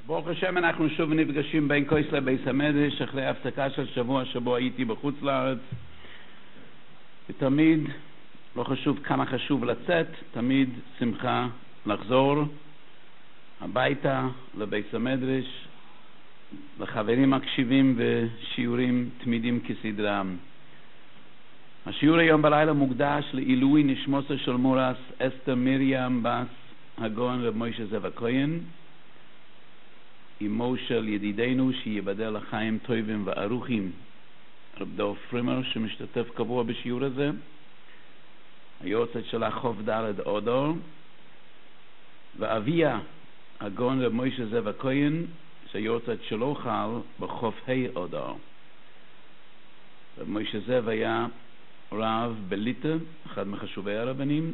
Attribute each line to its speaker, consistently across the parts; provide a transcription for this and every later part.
Speaker 1: ברוך השם, אנחנו שוב נפגשים בין כויס לבית המדרש אחרי הפסקה של שבוע שבו הייתי בחוץ לארץ. ותמיד, לא חשוב כמה חשוב לצאת, תמיד שמחה לחזור הביתה לבית המדרש, לחברים מקשיבים ושיעורים תמידים כסדרם. השיעור היום בלילה מוקדש לעילוי נשמוסו של מורס אסתר מרים בס הגאון רב מוישה זאב הכהן, אמו של ידידנו שיבדל לחיים טובים וארוכים רב דב פרימר שמשתתף קבוע בשיעור הזה, היועצת שלה חוף ד' אודור, ואביה הגאון רב מוישה זאב הכהן שהיועצת שלו חל בחוף ה' אודור. רב מוישה זאב היה רב בליטא, אחד מחשובי הרבנים,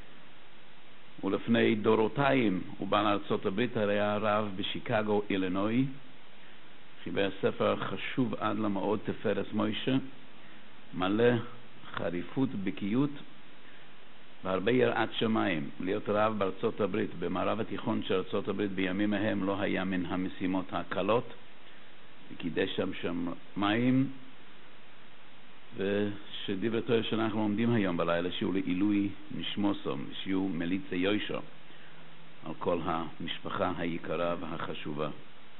Speaker 1: ולפני דורותיים הוא בא לארצות הברית, היה רב בשיקגו, אילינוי, חיבר ספר חשוב עד למאוד תפארת מוישה, מלא חריפות, בקיאות והרבה יראת שמיים. להיות רב בארצות הברית, במערב התיכון של ארצות הברית בימים ההם, לא היה מן המשימות הקלות, וקידש שם מים. ושדברי תורה שאנחנו עומדים היום בלילה שיעור לעילוי נשמוסו, שיעור מליצה יוישו על כל המשפחה היקרה והחשובה.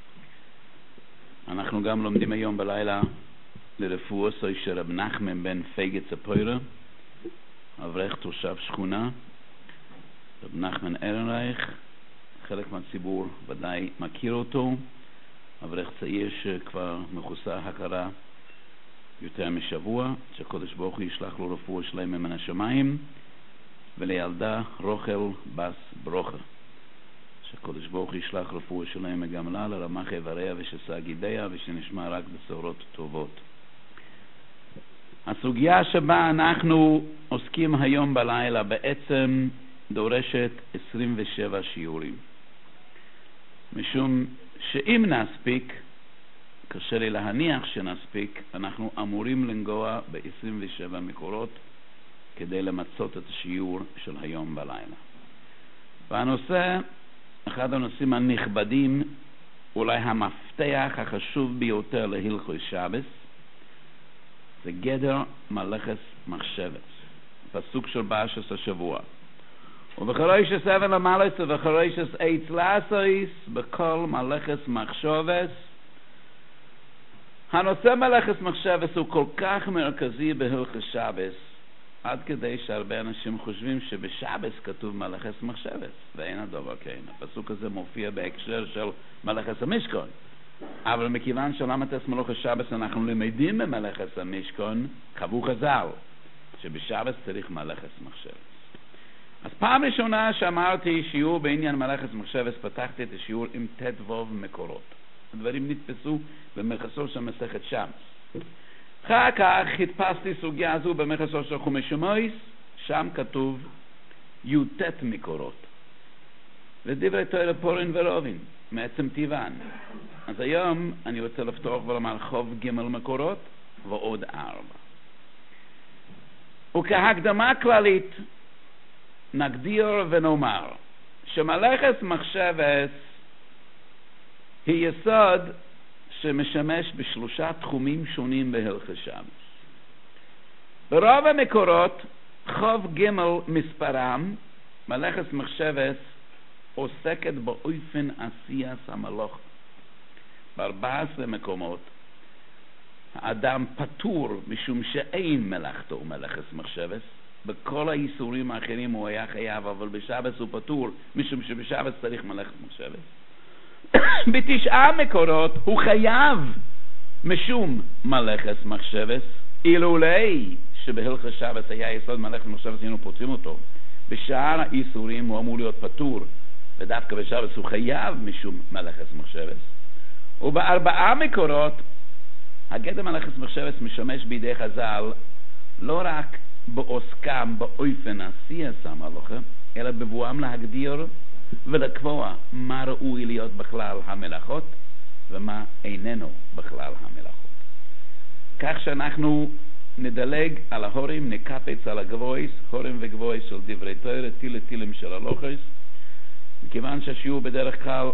Speaker 1: אנחנו גם לומדים היום בלילה לרפואתו של רב נחמן בן פייגה צפוירה, אברך תושב שכונה, רב נחמן ארנרייך. חלק מהציבור ודאי מכיר אותו, אברך צעיר שכבר מחוסר הכרה יותר משבוע, שהקדוש ברוך הוא ישלח לו רפואה שלמה מן השמיים, ולילדה רוחל בס ברוכה, שהקדוש ברוך הוא ישלח רפואה שלמה גם לה, לרמ"ח איבריה ושסה גידיה, ושנשמע רק בשורות טובות. הסוגיה שבה אנחנו עוסקים היום בלילה בעצם דורשת 27 שיעורים, משום שאם נספיק, קשה לי להניח שנספיק, אנחנו אמורים לנגוע ב-27 מקורות כדי למצות את השיעור של היום בלילה. והנושא, אחד הנושאים הנכבדים, אולי המפתח החשוב ביותר להלכות שבת, זה גדר מלאכת מחשבת. פסוק של פרשת השבוע. ובחרישס אבן למלאך ובחרישס עץ לעשויס בכל מלאכת מחשבת. הנושא מלאכת מחשבת הוא כל כך מרכזי בהלכות שבת, עד כדי שהרבה אנשים חושבים שבשבת כתוב מלאכת מחשבת, ואין הדבר כן. הפסוק הזה מופיע בהקשר של מלאכת המשכן, אבל מכיוון שלמדנו מלאכת שבת אנחנו למדים במלאכת המשכן, קבעו חז"ל שבשבת צריך מלאכת מחשבת. אז פעם ראשונה שאמרתי שיעור בעניין מלאכת מחשבת, פתחתי את השיעור עם ט"ו מקורות. הדברים נתפסו במחסור של מסכת שמס. אחר כך חיפשתי סוגיה הזו במחסור של חומש שמות, שם כתוב י"ט מקורות. ודברי תורה פורין ורובין, מעצם טבען. אז היום אני רוצה לפתוח ולומר חוב ג' מקורות ועוד 4. וכהקדמה כללית נגדיר ונאמר שמלאכת מחשבת היא יסוד שמשמש בשלושה תחומים שונים בהלכות שבת. ברוב המקורות, חוב ג' מספרם, מלאכת מחשבת עוסקת באופן עשיית המלאכה. ב-14 מקומות האדם פטור משום שאין מלאכתו מלאכת מחשבת. בכל האיסורים האחרים הוא היה חייב, אבל בשבת הוא פטור משום שבשבת צריך מלאכת מחשבת. ב9 מקורות הוא חייב משום מלאכת מחשבת, אילולי שבהלכות שבת היה יסוד מלאכת מחשבת היינו פותרים אותו. בשאר האיסורים הוא אמור להיות פטור, ודווקא בשבת הוא חייב משום מלאכת מחשבת. וב4 מקורות הגדר מלאכת מחשבת משמש בידי חז"ל לא רק בעוסקם באופן עשיית המלאכה, אלא בבואם להגדיר ולקבוע מה ראוי להיות בכלל המלאכות ומה איננו בכלל המלאכות. כך שאנחנו נדלג על ההורים, נקפץ על הגבויס, הורים וגבויס של דברי תורה, תילים של הלוכס. מכיוון שהשיעור בדרך כלל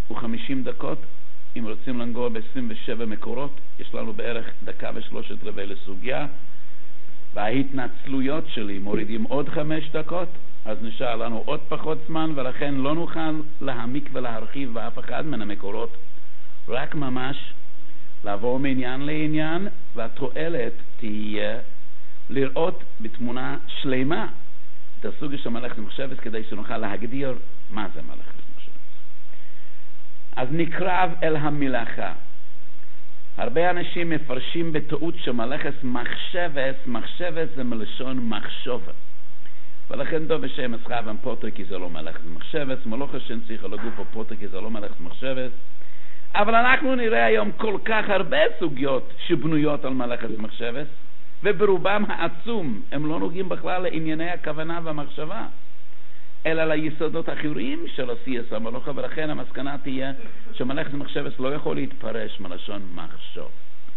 Speaker 1: 50 דקות. אם רוצים לנגוע ב-27 מקורות, יש לנו בערך דקה ו3 לסוגיה. וההתנצלויות שלי מורידים עוד 5 דקות, אז נשאר לנו עוד פחות זמן, ולכן לא נוכל להעמיק ולהרחיב באף אחד מן המקורות, רק ממש לעבור מעניין לעניין, והתועלת תהיה לראות בתמונה שלמה את הסוגיה של מלאכת מחשבת, כדי שנוכל להגדיר מה זה מלאכת מחשבת. אז נקרב אל המלאכה. הרבה אנשים מפרשים בטעות שמלאכת מחשבת זה מלשון מחשבה, ולכן דוב בשם אסחבן פוטר כי זה לא מלאכת מחשבת, מלוכה שנציחה לגוף פוטר כי זה לא מלאכת מחשבת. אבל אנחנו נראה היום כל כך הרבה סוגיות שבנויות על מלאכת מחשבת, וברובם העצום הם לא נוגעים בכלל לענייני הכוונה והמחשבה, אלא ליסודות האחרים של עשיית המלאכה, ולכן המסקנה תהיה שמלאכת מחשבת לא יכול להתפרש מלשון מחשוב.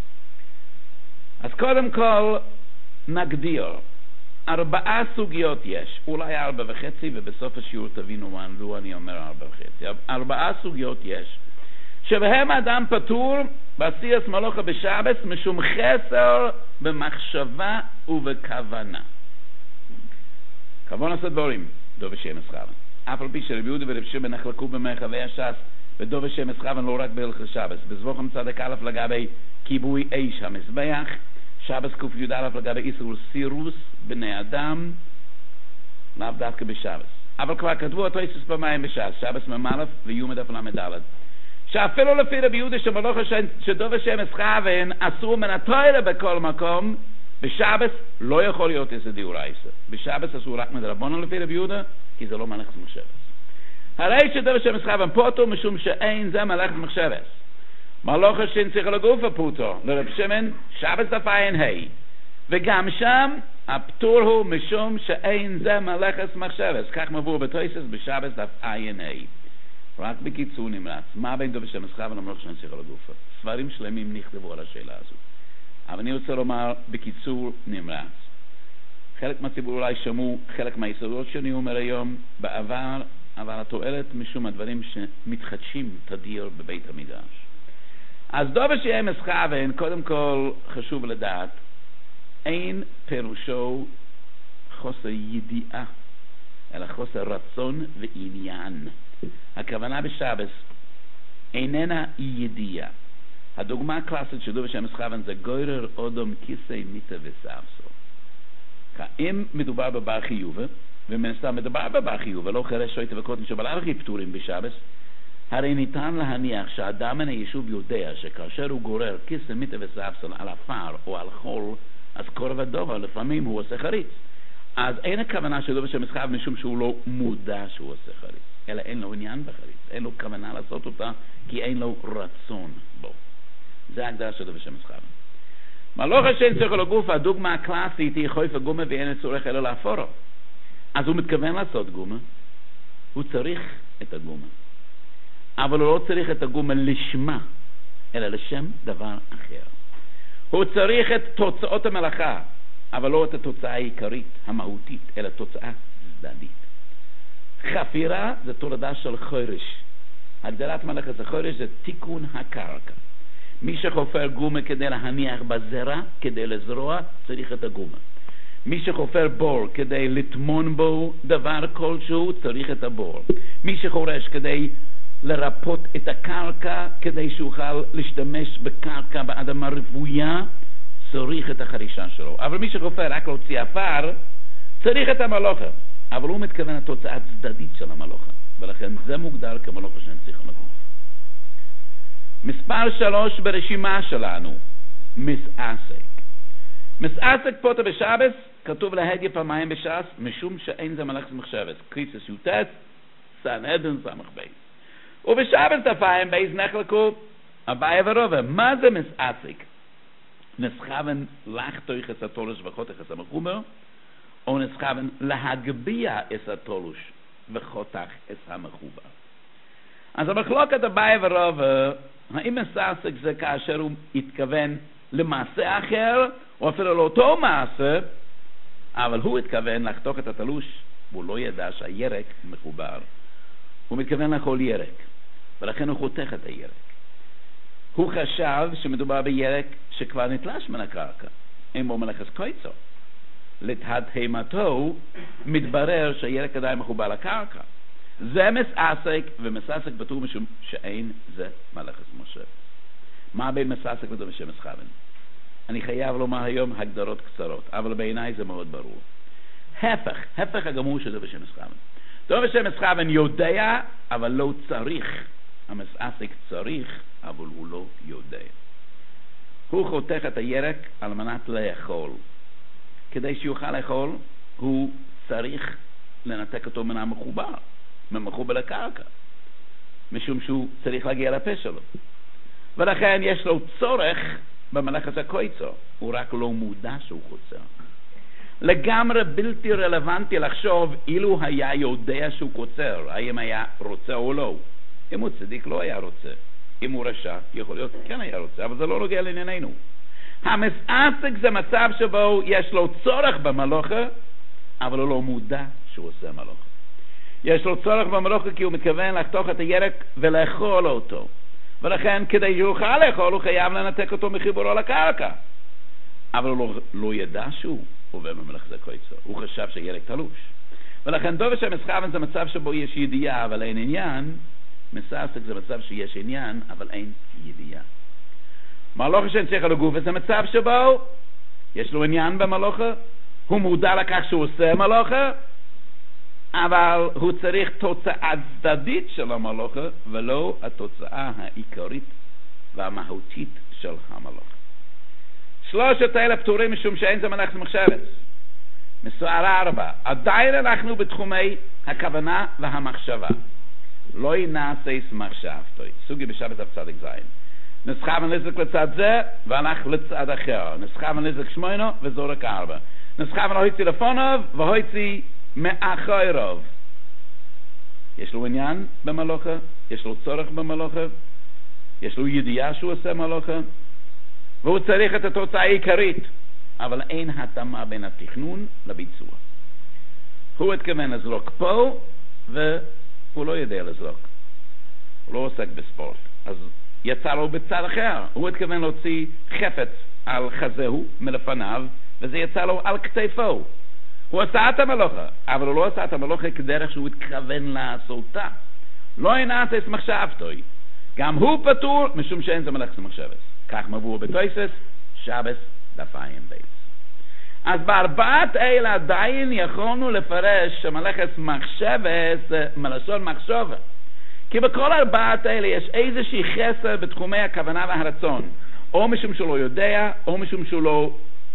Speaker 1: אז קודם כל נגדיר 4 סוגיות יש, אולי 4.5, ובסוף השיעור תבינו מדוע אני אומר 4.5. 4 סוגיות יש שבהם אדם פטור בעשיית מלאכה בשבת משום חסר במחשבה ובכוונה. כמובן עשת דברים דוב השם אסחבן, אף על פי שרבי יהודה ורבי שמעון נחלקו במרחבי הש"ס בדוב השם אסחבן לא רק בהלכות שבת, בזבוחם צדק א' לגבי כיבוי אש המזבח, שבת ק"יא לגבי איסור סירוס בני אדם, לאו דווקא בשבת. אבל כבר כתבו התוספות פעמיים בש"ס, שבת מ"א ויום דף ל"ד, שאפילו לפי רבי יהודה שמלאכה שדוב השם אסחבן אסור מן התורה בכל מקום, בשבת לא יכול להיות איזה דאורייתא. בשבת אסור רק מדרבנן לפי רבי יהודה, כי זה לא מלאכת מחשבת. הרי שדוב השם אסחבן פוטר משום שאין זה מלאכת מחשבת. מלאכה שנציחה לגוף פוטר לרב שמעון שבת דף ע"ה, וגם שם הפטור הוא משום שאין זה מלאכת מחשבת. כך מבואר בתוספות בשבת דף ע"ה. רק בקיצור נמרץ, מה בין דוב השם אסחבן למלאכה שנציחה לגוף? ספרים שלמים נכתבו על השאלה הזאת, אבל אני רוצה לומר בקיצור נמרץ. חלק מהציבור אולי שמעו חלק מהיסודות שאני אומר היום בעבר, אבל התועלת משום הדברים שמתחדשים תדיר בבית המדרש. אז דוב השם אסחבן, קודם כל חשוב לדעת, אין פירושו חוסר ידיעה, אלא חוסר רצון ועניין. הכוונה בשבת איננה ידיעה. הדוגמה הקלאסית של דוב השם אסחבן זה גוירר אודום כיסא מיטה וספסל. אם מדובר בבר חיובה, ומן הסתם מדובר בבר חיובה, לא חרש שויטה וקוטן שבלעו הכי פטורים בשבת, הרי ניתן להניח שהאדם מן היישוב יודע שכאשר הוא גורר כיסא מיטה וספסל על אפר או על חול, אז קורב הדובר לפעמים הוא עושה חריץ. אז אין הכוונה של דוב השם אסחבן משום שהוא לא מודע שהוא עושה חריץ, אלא אין לו עניין בחריץ, אין לו כוונה לעשות אותה כי אין לו רצון בו. זה ההגדרה של דוב השם אסחבן. מלאכה שנציחה לגוף, הדוגמה הקלאסית היא חויפה גומה ואין צורך אלא לאפורו. אז הוא מתכוון לעשות גומה, הוא צריך את הגומה, אבל הוא לא צריך את הגומה לשמה, אלא לשם דבר אחר. הוא צריך את תוצאות המלאכה, אבל לא את התוצאה העיקרית, המהותית, אלא תוצאה צדדית. חפירה זה תולדה של חורש. הגדלת מלאכת החורש זה תיקון הקרקע. מי שחופר גומה כדי להניח בזרע, כדי לזרוע, צריך את הגומה. מי שחופר בור כדי לטמון בו דבר כלשהו, צריך את הבור. מי שחורש כדי לרפות את הקרקע, כדי שאוכל להשתמש בקרקע באדמה רוויה, צריך את החרישה שלו. אבל מי שחופר רק להוציא עפר, צריך את המלאכה. אבל הוא מתכוון לתוצאה הצדדית של המלאכה, ולכן זה מוגדר כמלאכה שנציחה לגוף. מספר 3 ברשימה שלנו, מסעסק. מסעסק פוטר בשבת, כתוב להדיה פעמיים בש"ס, משום שאין זה מלאכת מחשבת. קריסס י"ט, סנהדרין ס"ב. ובשבת דפיים בייז נחלקו אביי ורבא. מה זה מסעסק? נסחבן לחתוך את התולש וחותך את המחומר, או נסחבן להגביה את התולש וחותך את המחובר. אז המחלוקת אביי ורבא, האם מסעסק זה כאשר הוא התכוון למעשה אחר, או אפילו לאותו מעשה, אבל הוא התכוון לחתוך את התלוש, והוא לא ידע שהירק מחובר. הוא מתכוון לאכול ירק. ולכן הוא חותך את הירק. הוא חשב שמדובר בירק שכבר נתלש מן הקרקע, אין בו מלאכת קויצו. לתדהמתו מתברר שהירק עדיין מחובר לקרקע. זה מסעסק, ומסעסק פטור משום שאין זה מלאכת משה. מה בין מסעסק ודום ושמש חוון? אני חייב לומר היום הגדרות קצרות, אבל בעיניי זה מאוד ברור. הפך הגמור של דום ושמש חוון. דום ושמש חוון יודע, אבל לא צריך. המסעסק צריך, אבל הוא לא יודע. הוא חותך את הירק על מנת לאכול. כדי שיוכל לאכול, הוא צריך לנתק אותו מן המחובר לקרקע, משום שהוא צריך להגיע לפה שלו. ולכן יש לו צורך במלאכת הקויצו, הוא רק לא מודע שהוא קוצר. לגמרי בלתי רלוונטי לחשוב אילו היה יודע שהוא קוצר, האם היה רוצה או לא. אם הוא צדיק לא היה רוצה, אם הוא רשע יכול להיות כן היה רוצה, אבל זה לא נוגע לענייננו. המסעסק זה מצב שבו יש לו צורך במלוכה, אבל הוא לא מודע שהוא עושה מלוכה. יש לו צורך במלוכה כי הוא מתכוון לחתוך את הירק ולאכול אותו, ולכן כדי שהוא יוכל לאכול הוא חייב לנתק אותו מחיבורו לקרקע, אבל הוא לא ידע שהוא עובר במלאכת הקויצו, הוא חשב שירק תלוש. ולכן דוב ושמש חוון זה מצב שבו יש ידיעה אבל אין עניין. מסעסק זה מצב שיש עניין אבל אין ידיעה. מלוכה שהנציח על הגוף זה מצב שבו יש לו עניין במלוכה, הוא מודע לכך שהוא עושה מלוכה, אבל הוא צריך תוצאה צדדית של המלוכה ולא התוצאה העיקרית והמהותית של המלוכה. שלושת אלה פטורים משום שאין זה מלאכת מחשבת. מסוערה 4. עדיין אנחנו בתחומי הכוונה והמחשבה. לא ינעשה מחשבתו. סוגי בשבת צדיק זין. נסחב ונזק לצד זה והלך לצד אחר. נסחב ונזק 8 וזורק 4. נסחב ונהוצי לפונוב והוצי מאחוריו. יש לו עניין במלוכה, יש לו צורך במלוכה, יש לו ידיעה שהוא עושה מלוכה, והוא צריך את התוצאה העיקרית, אבל אין התאמה בין התכנון לביצוע. הוא התכוון לזרוק פה והוא לא יודע לזרוק, הוא לא עוסק בספורט, אז יצא לו בצד אחר. הוא התכוון להוציא חפץ על חזהו מלפניו וזה יצא לו על כתפו. הוא עשה את המלוכה, אבל הוא לא עשה את המלוכה כדרך שהוא התכוון לעשותה. לא ינעשה מחשבתו. גם הוא פטור משום שאין זה מלאכת מחשבת. כך מבואר בתוספות שבת דף ע"ב. אז בארבעת אלה עדיין יכולנו לפרש שמלאכת מחשבת זה מלשון מחשבה. כי בכל ארבעת אלה יש איזושהי חסר בתחומי הכוונה והרצון. או משום שהוא לא יודע, או משום שהוא לא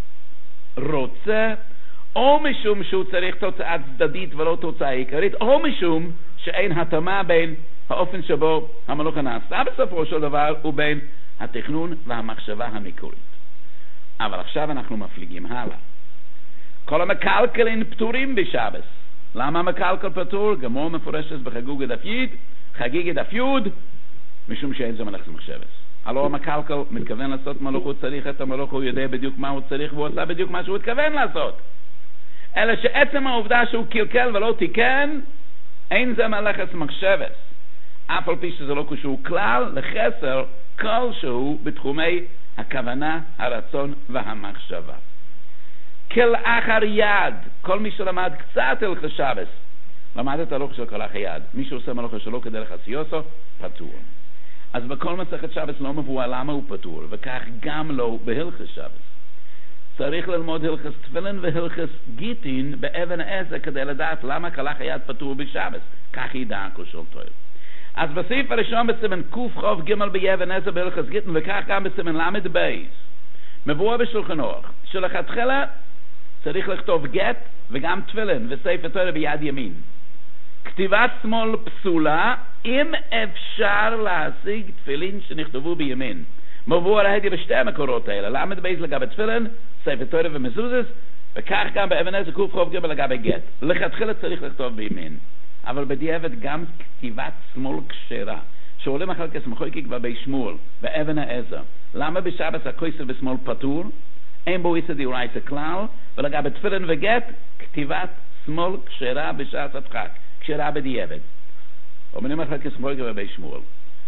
Speaker 1: רוצה, או משום שהוא צריך תוצאה צדדית ולא תוצאה עיקרית, או משום שאין התאמה בין האופן שבו המלוכה נעשה בסופו של דבר ובין התכנון והמחשבה המקורית. אבל עכשיו אנחנו מפליגים הלאה. כל המקלקלים פטורים בשבת. למה המקלקל פטור? גמור מפורשת בחגיגה דף י', חגיגה דף י', משום שאין זה מלאכת מחשבת. הלא המקלקל מתכוון לעשות מלוכה, הוא צריך את המלוכה, הוא יודע בדיוק מה הוא צריך והוא עושה בדיוק מה שהוא התכוון לעשות. אלא שעצם העובדה שהוא קלקל ולא תיקן, אין זה מלאכת מחשבת. אף על פי שזה לא קשור כלל לחסר כלשהו בתחומי הכוונה, הרצון והמחשבה. כלאחר יד, כל מי שלמד קצת הלכות שבת, למד את הלכה של כלאחר יד. מי שעושה מלאכה שלו כדרך עשיוסו, פטור. אז בכל מסכת שבת לא מבואר למה הוא פטור, וכך גם לא בהלכות שבת. צריך ללמוד הלכות תפילין והלכות גיטין באבן עזר כדי לדעת למה כלאחר יד פטור בשבת. כך ידע כל של תורה. אז בסעיף הראשון בסימן קח"ג באבן עזר בהלכות גיטין, וכך גם בסימן למד בייס, מבואר בשולחן אורוך שלכתחילה צריך לכתוב גט וגם תפילין וספר תורה ביד ימין. כתיבת שמאל פסולה אם אפשר להשיג תפילין שנכתבו בימין. מבואר ההדיה בשתי המקורות האלה, למד בייס לגבי תפילין, ספר תורה ומזוזס, וכך גם באבן עזר קח"ג לגבי גט. לכתחילה צריך לכתוב בימין, אבל בדיעבד גם כתיבת שמאל כשרה, שעולים אחר כך מחלוקת לגבי שמואל באבן העזר. למה בשבת הכוסף בשמאל פטור? אין בו איסא דאורייתא כלל, ולגבי תפילין וגט כתיבת שמאל כשרה בשעת הדחק, כשרה בדיעבד. אומרים אחר כך מחלוקת לגבי שמואל.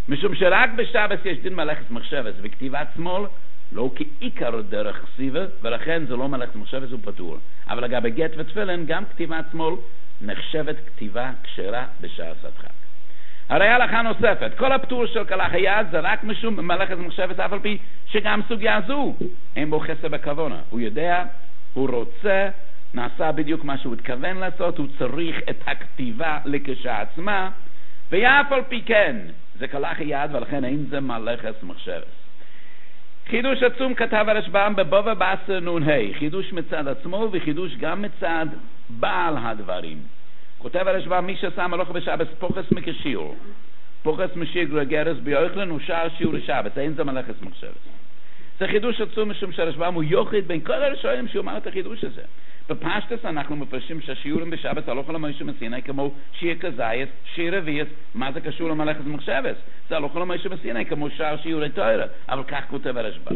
Speaker 1: משום שרק בשבת יש דין מלאכת מחשבת, וכתיבת שמאל לא כעיקר דרך כסיבה, ולכן זה לא מלאכת מחשבת, הוא פטור. אבל לגבי גט ותפילין, גם כתיבת שמאל נחשבת כתיבה כשרה בשעה הדחק. הרי הלכה נוספת, כל הפטור של כלח היד זה רק משום מלאכת מחשבת, אף על פי שגם סוגיה זו אין בו חסר בכוונה. הוא יודע, הוא רוצה, נעשה בדיוק מה שהוא התכוון לעשות, הוא צריך את הכתיבה לכשעצמה, ואף על פי כן זה כלח היד, ולכן אין זה מלאכת מחשבת. חידוש עצום כתב הרשב"ם בבבא בתרא נ"ה, חידוש מצד עצמו וחידוש גם מצד בעל הדברים. כותב הרשב"ם, מי שעשה מלאכה בשבת פוחס מקשיר, פוחס משיר גרס ביוחלן ושאר שיעור לשבת, אין זה מלאכת מחשבת. זה חידוש עצום משום שהרשב"ם הוא יוחד בין כל הראשונים שאומר את החידוש הזה. בפשטוס אנחנו מפרשים שהשיעורים בשבת הלכה למשה מסיני כמו שיר כזית, שיר רביעית, מה זה קשור למלאכת מחשבת? זה הלכה למשה מסיני כמו שאר שיעורי תורה, אבל כך כותב הרשב"ם.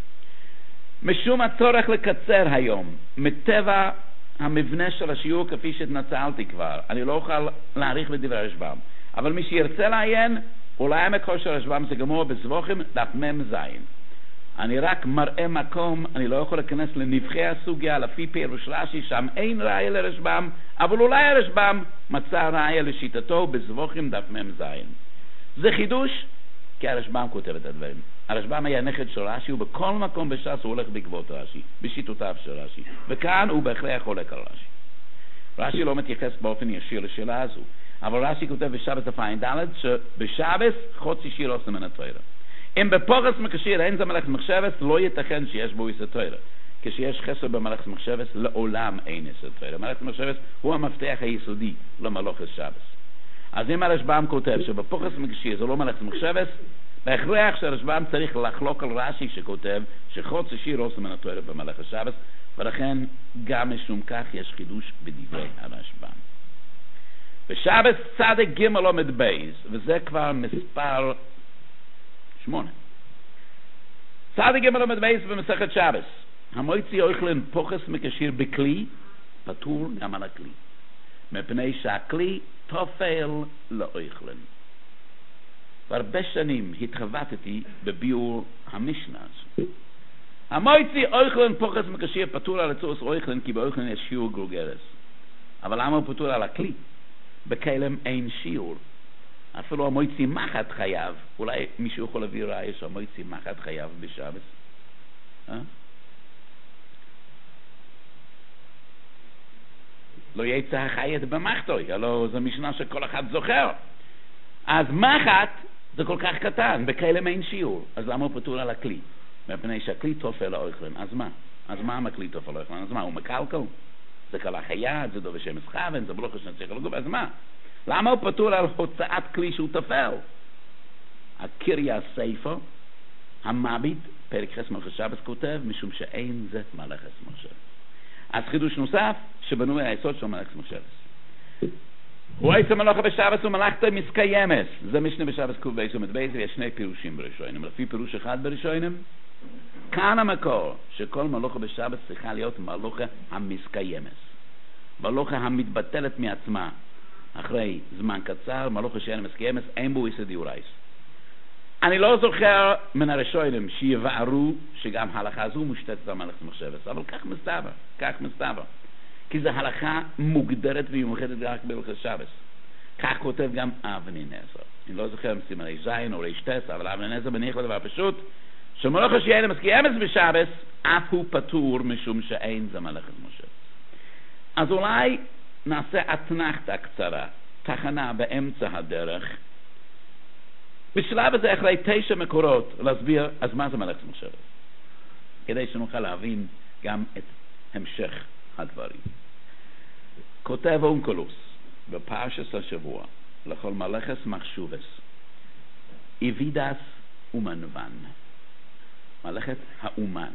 Speaker 1: משום הצורך לקצר היום, מטבע המבנה של השיעור כפי שהתנצלתי כבר, אני לא אוכל להאריך בדברי הרשב"ם, אבל מי שירצה לעיין, אולי המקור של הרשב"ם זה גמור בזבוחים דף מ"ז. אני רק מראה מקום, אני לא יכול להיכנס לנבחי הסוגיה, לפי פירוש רש"י, שם אין ראיה לרשב"ם, אבל אולי הרשב"ם מצא ראיה לשיטתו בזבוחים דף מ"ז. זה חידוש, כי הרשב"ם כותב את הדברים. הרשב"ם היה נכד של רש"י, ובכל מקום בש"ס הוא הולך בעקבות רש"י, בשיטותיו של רש"י, וכאן הוא בהכרח חולק על רש"י. רש"י לא מתייחס באופן ישיר לשאלה הזו, אבל רש"י כותב בשבת ד' שבשבת חוצי שיר עושה מן התורה. אם בפורס מקשיר אין זה מלאכת מחשבת, לא ייתכן שיש בו איסור תורה. כשיש חסר במלאכת מחשבת, לעולם אין איסור תורה. מלאכת מחשבת הוא המפתח היסודי למלאכת שבת. אז אם הרשב"ם כותב שבפורס מקשיר זה לא מלאכת מחשבת, בהכרח שהרשב"ם צריך לחלוק על רש"י שכותב שחוצי שיר עושה מן התורה במלאכת שבת, ולכן גם משום כך יש חידוש בדברי הרשב"ם. בשבת צדק ג' עומד בייז, וזה כבר מספר 8. צדק ג' עומד בייז במסכת שבת. המויצי אוכלן פוחס מקשיר בכלי, פטור גם על הכלי. מפני שהכלי תופל לאוכלן. והרבה שנים התחבטתי בביאור המשנה הזו. המויצי אוכלן פוחס מקשיר פטור על הצורך אוכלן, כי באוכלן יש שיעור גרוגרס. אבל למה הוא פטור על הכלי? בכלם אין שיעור. אפילו המויצי מחט חייב. אולי מישהו יכול להביא ראיה שהמויצי מחט חייב בשבת? לא יצא החייט במחתוי, הלוא זו משנה שכל אחד זוכר. אז מחט זה כל כך קטן, בכלם אין שיעור. אז למה הוא פטור על הכלי? מפני שהכלי תופל לאוכלן. אז מה? אז מה הכלי תופל לאוכלן? אז מה? הוא מקלקל? זה כלח היד, זה דובר שם מסחבן, זה בלוחש נצליח לגוב. אז מה? למה הוא פטור על הוצאת כלי שהוא תופל? הקריה הספר, המביט, פרק חס מלאכת שבת כותב, משום שאין זה מלאכת מחשבת. אז חידוש נוסף, שבנוי היסוד של מלאכת מחשבת. הוא עשה מלאכה בשבת ומלאכתה מסקיימת. זה משנה בשבת קוב בייס עומד בייס, ויש שני פירושים בראשונים. לפי פירוש אחד בראשונים, כאן המקור שכל מלאכה בשבת צריכה להיות מלאכה המסקיימת. מלאכה המתבטלת מעצמה. אחרי זמן קצר, מלאכה שאין מסקיימת, אין בו איסא דיורייס. אני לא זוכר מן הראשונים שיבערו שגם ההלכה הזו מושתתת על מלאכת מחשבת, אבל כך מסתבר. כי זו הלכה מוגדרת ומיוחדת רק בהלכות שבת. כך כותב גם אבני נזר. אני לא זוכר אם סימני זין או ריש טס, אבל אבני נזר בניח לדבר פשוט, שמלאכה שאין מסקיימת בשבת, אף הוא פטור משום שאין זה מלאכת מחשבת. אז אולי נעשה אתנחתא קצרה, תחנה באמצע הדרך, בשלב הזה אחרי 9 מקורות להסביר אז מה זה מלאכת מחשבת, כדי שנוכל להבין גם את המשך הדברים. כותב אונקלוס בפרשת השבוע לכל מלאכת מחשבת איבידס אומנוון, מלאכת האומן.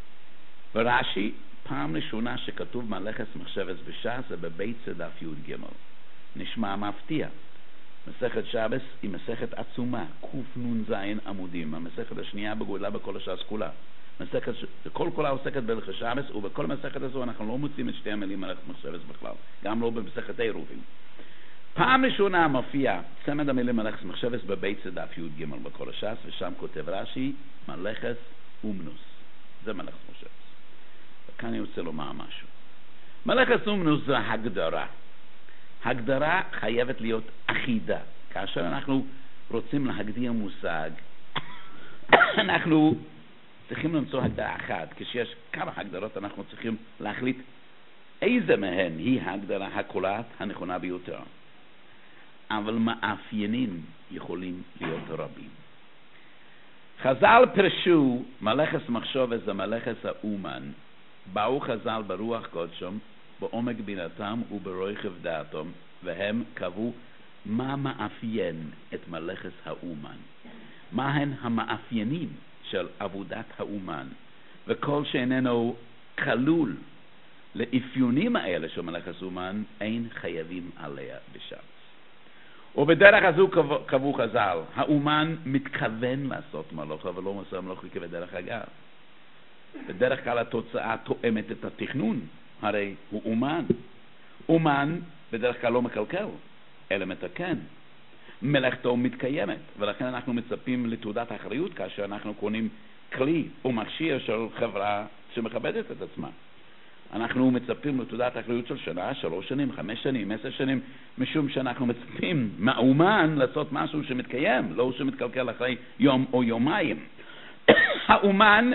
Speaker 1: ורש"י פעם ראשונה שכתוב מלאכת מחשבת בש"ס זה בבית דף י"ג. נשמע מפתיע. מסכת שבת היא מסכת עצומה, קנ"ז עמודים, המסכת השנייה בגודלה בכל הש"ס כולה. מסכת כל כולה עוסקת בהלכות שבת, ובכל מסכת הזו אנחנו לא מוצאים את שתי המילים מלאכת מחשבת בכלל, גם לא במסכת עירובין. פעם ראשונה מופיע צמד המילים מלאכס מחשבס בבית דף י' ג' בכל הש"ס, ושם כותב רש"י מלאכס אומנוס. זה מלאכס מחשבס. וכאן אני רוצה לומר משהו. מלאכס אומנוס זה הגדרה. הגדרה חייבת להיות אחידה. כאשר אנחנו רוצים להגדיר מושג, אנחנו צריכים למצוא הגדרה אחת. כשיש כמה הגדרות אנחנו צריכים להחליט איזה מהן היא ההגדרה הקולעת הנכונה ביותר. אבל מאפיינים יכולים להיות רבים. חז"ל פרשו מלאכס מחשבס זה מלאכס האומן. באו חז"ל ברוח קודשם, בעומק בינתם וברוחב דעתם, והם קבעו מה מאפיין את מלאכס האומן. מהן המאפיינים של עבודת האומן. וכל שאיננו כלול לאפיונים האלה של מלאכס אומן, אין חייבים עליה בשבת. ובדרך הזו קבעו חז"ל, האומן מתכוון לעשות מלאכה ולא עושה מלאכה כבדרך אגב. בדרך כלל התוצאה תואמת את התכנון, הרי הוא אומן. אומן בדרך כלל לא מקלקל, אלא מתקן. מלאכתו מתקיימת, ולכן אנחנו מצפים לתעודת אחריות כאשר אנחנו קונים כלי או מכשיר של חברה שמכבדת את עצמה. אנחנו מצפים לתעודת אחריות של שנה, 3 שנים, 5 שנים, 10 שנים, משום שאנחנו מצפים מהאומן לעשות משהו שמתקיים, לא שמתקלקל אחרי יום או יומיים. האומן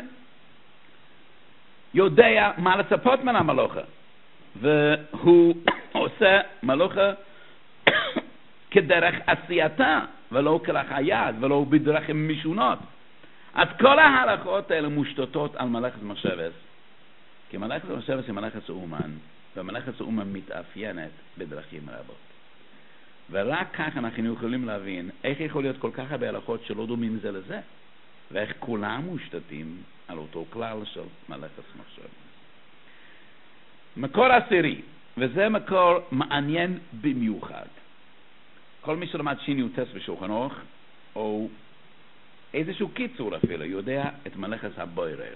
Speaker 1: יודע מה לצפות מן המלאכה, והוא עושה מלאכה כדרך עשייתה, ולא כרך היד, ולא בדרכים משונות. אז כל ההלכות האלה מושתתות על מלאכת מחשבס, כי מלאכת מחשבס היא מלאכת אומן, ומלאכת אומן מתאפיינת בדרכים רבות. ורק כך אנחנו יכולים להבין איך יכול להיות כל כך הרבה הלכות שלא דומים זה לזה, ואיך כולם מושתתים על אותו כלל של מלאכת מחשבס. מקור עשירי, וזה מקור מעניין במיוחד. כל מי שלמד שיניוטס בשולחן אורך, או איזשהו קיצור אפילו, יודע את מלאכת הבוירר.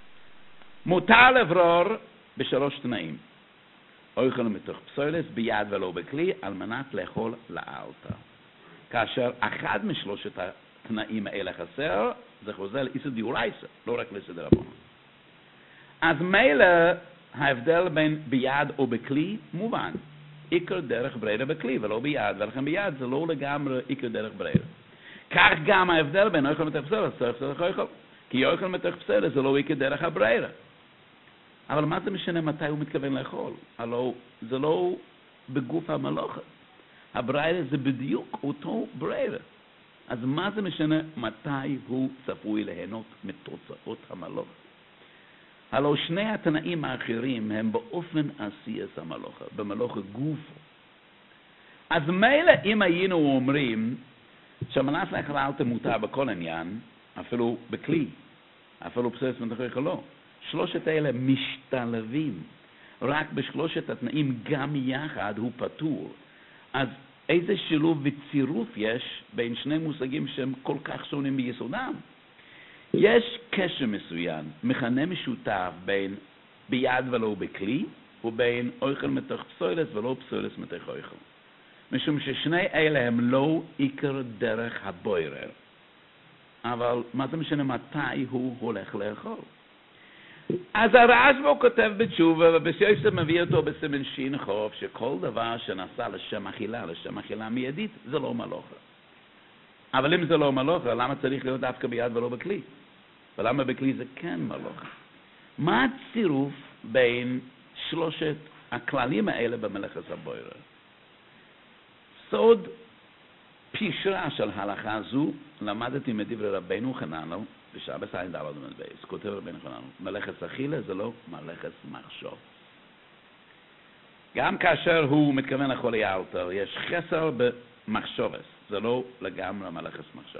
Speaker 1: מותר לברור ב3 תנאים. אוכל מתוך פסולת ביד ולא בכלי, על מנת לאכול לאלתר. כאשר אחד משלושת התנאים האלה חסר, זה חוזר לאיסור דיורייסה, לא רק לאיסור דרבנן. אז מילא ההבדל בין ביד או בכלי מובן. עיקר דרך ברירה בכלי ולא ביד, ולכן ביד זה לא לגמרי עיקר דרך ברירה. כך גם ההבדל בין אוכל מתוך פסולת, צריך אוכל. כי אוכל מתוך פסולת זה לא עיקר דרך הברירה. אבל מה זה משנה מתי הוא מתכוון לאכול? הלוא זה לא בגוף המלאכה. הברירה זה בדיוק אותו ברירה. אז מה זה משנה מתי הוא צפוי ליהנות מתוצאות המלאכה? הלוא שני התנאים האחרים הם באופן עשייס המלאכה, במלאכה גופו. אז מילא אם היינו אומרים שהמנס לאכול אל תמותר בכל עניין, אפילו בכלי, אפילו פסולת מתוך לא. 3 האלה משתלבים. רק ב3 התנאים גם יחד הוא פטור. אז איזה שילוב וצירוף יש בין שני מושגים שהם כל כך שונים ביסודם? יש קשר מסוים, מכנה משותף בין ביד ולא בכלי, ובין אוכל מתוך פסולת ולא פסולת מתוך אוכל. משום ששני אלה הם לא עיקר דרך הבוירר. אבל מה זה משנה מתי הוא הולך לאכול? אז הרשב"א כותב בתשובה, ובשיוסף מביא אותו בסימן שין חוף, שכל דבר שנעשה לשם אכילה מיידית, זה לא מלאכה. אבל אם זה לא מלאכה, למה צריך להיות דווקא ביד ולא בכלי? ולמה בכלי זה כן מלאכה? מה הצירוף בין 3 הכללים האלה במלאכת הבוירר? סוד פישרה של הלכה זו למדתי מדברי רבנו חננאל בשבת ע"ד בייס. כותב רבנו חננאל, מלאכת אכילה זה לא מלאכת מחשוב. גם כאשר הוא מתכוון לאכול לאלתר, יש חסר במחשובס, זה לא לגמרי מלאכת מחשוב.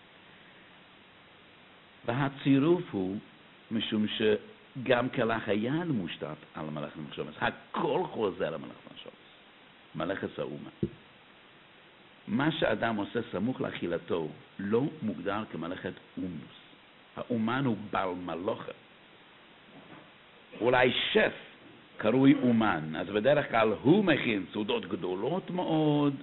Speaker 1: והצירוף הוא משום שגם כלח היד מושתת על מלאכת מחשובס. הכל חוזר למלאכת מחשובס. מלאכת האומן. מה שאדם עושה סמוך לאכילתו לא מוגדר כמלאכת אומנוס. האומן הוא בעל מלאכה. אולי שף קרוי אומן, אז בדרך כלל הוא מכין סעודות גדולות מאוד,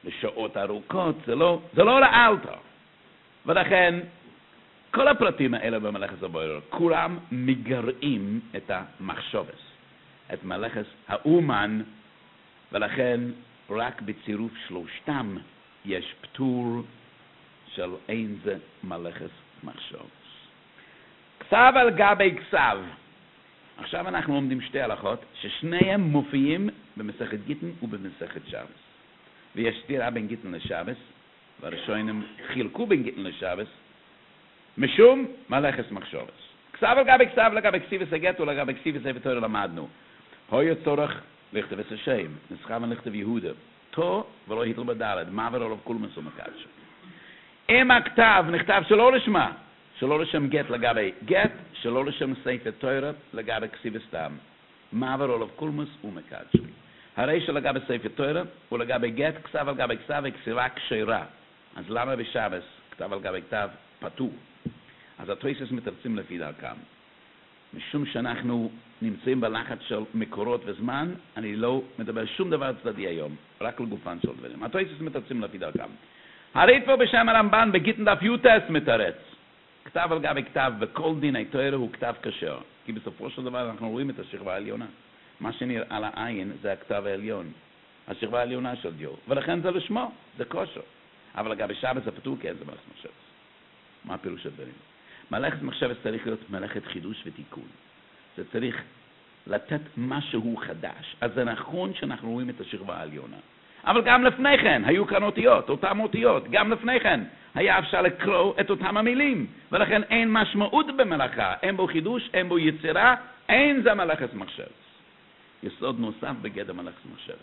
Speaker 1: לשעות ארוכות, זה לא לאלתר. ולכן, כל הפרטים האלה במלאכת הבורר, כולם מגרעים את המחשובס, את מלאכת האומן, ולכן רק בצירוף שלושתם יש פטור של אין זה מלאכת מחשובס. כתב על גבי כתב. עכשיו אנחנו לומדים שתי הלכות ששניהם מופיעים במסכת גיטין ובמסכת שבס. ויש סתירה בין גיטין לשבס, והראשונים חילקו בין גיטין לשבס, משום מלאכת מחשובס. כתב על גבי כתב לגבי כסיבס הגט ולגבי כסיבס ספר תורה למדנו. היה צורך לכתב את השם, נסחב לכתב יהודה. תו ולא היטל בדלת, מעבר עליו כל מסום הקדש. אם הכתב נכתב שלא לשמה, שלא לשם גט לגבי גט, שלא לשם ספר תורה לגבי כסיבס סתם. מעבר עליו כל מסום הקדש. הרי שלגבי ספר תורה ולגבי גט, כתב על גבי כתב וכסיבה כשרה. אז למה בשבס כתב על גבי כתב פטור? אז התוספות מתרצים לפי דרכם. משום שאנחנו נמצאים בלחץ של מקורות וזמן, אני לא מדבר שום דבר צדדי היום, רק לגופן של דברים. התוספות מתרצים לפי דרכם. הרי פה בשם הרמב"ן בגיטין דף יוטס מתרץ. כתב על גבי כתב וכל דיני תורה הוא כתב כשר. כי בסופו של דבר אנחנו רואים את השכבה העליונה. מה שנראה לעין זה הכתב העליון. השכבה העליונה של דיו. ולכן זה לשמו, זה כושר. אבל לגבי שבס הפטור כן זה מלאכת מחשבת. מה הפירוש הדברים? מלאכת מחשבת צריך להיות מלאכת חידוש ותיקון. זה צריך לתת משהו חדש. אז זה נכון שאנחנו רואים את השכבה העליונה. אבל גם לפני כן היו כאן אותיות, אותם אותיות. גם לפני כן היה אפשר לקרוא את אותם המילים. ולכן אין משמעות במלאכה. אין בו חידוש, אין בו יצירה, אין זה מלאכת מחשבת. יסוד נוסף בגדר מלאכת מחשבת.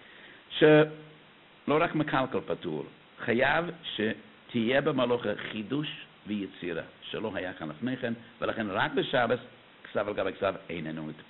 Speaker 1: שלא רק מקלקל פטור, חייב שתהיה במלאכה חידוש ויצירה, שלא היה כאן לפני כן, ולכן רק בשבס, כתב על גבי כתב איננו נתפס.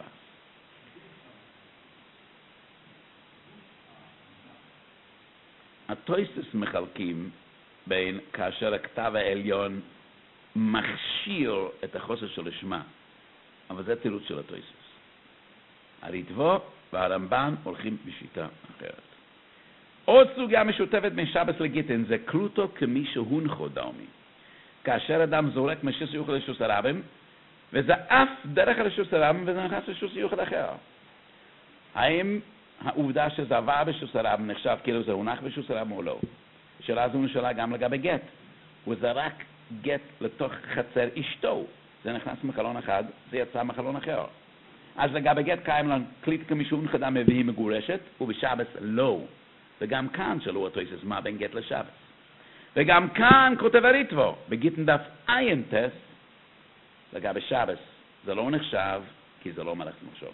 Speaker 1: התוספות מחלקים בין כאשר הכתב העליון מכשיר את החוסר של השמה, אבל זה תירוץ של התוספות. הריטב"א והרמב"ן הולכים בשיטה אחרת. עוד סוגיה משותפת בין שבס לגיטין זה קלוטו כמי שהונחו דאומי. כאשר אדם זורק משיס יוחד לשוס הרבים, וזה אף דרך לשוס הרבים וזה נכנס לשוס יוחד אחר. האם העובדה שזה עבר בשוס הרבים נחשב כאילו זה הונח בשוס הרבים או לא? שאלה זו נשאלה גם לגבי גט. וזה רק גט לתוך חצר אשתו. זה נכנס מחלון אחד, זה יצא מחלון אחר. אז לגבי גט קיים לנו קליט כמי שהונחו דאומי והיא מגורשת, ובשבס לא. וגם כאן שלו התוספות מה בין גט לשבס. וגם כאן כותב הריטב"א, בגיטין דף איינטס, לגבי שבס, זה לא נחשב, כי זה לא מלאכת מחשבת.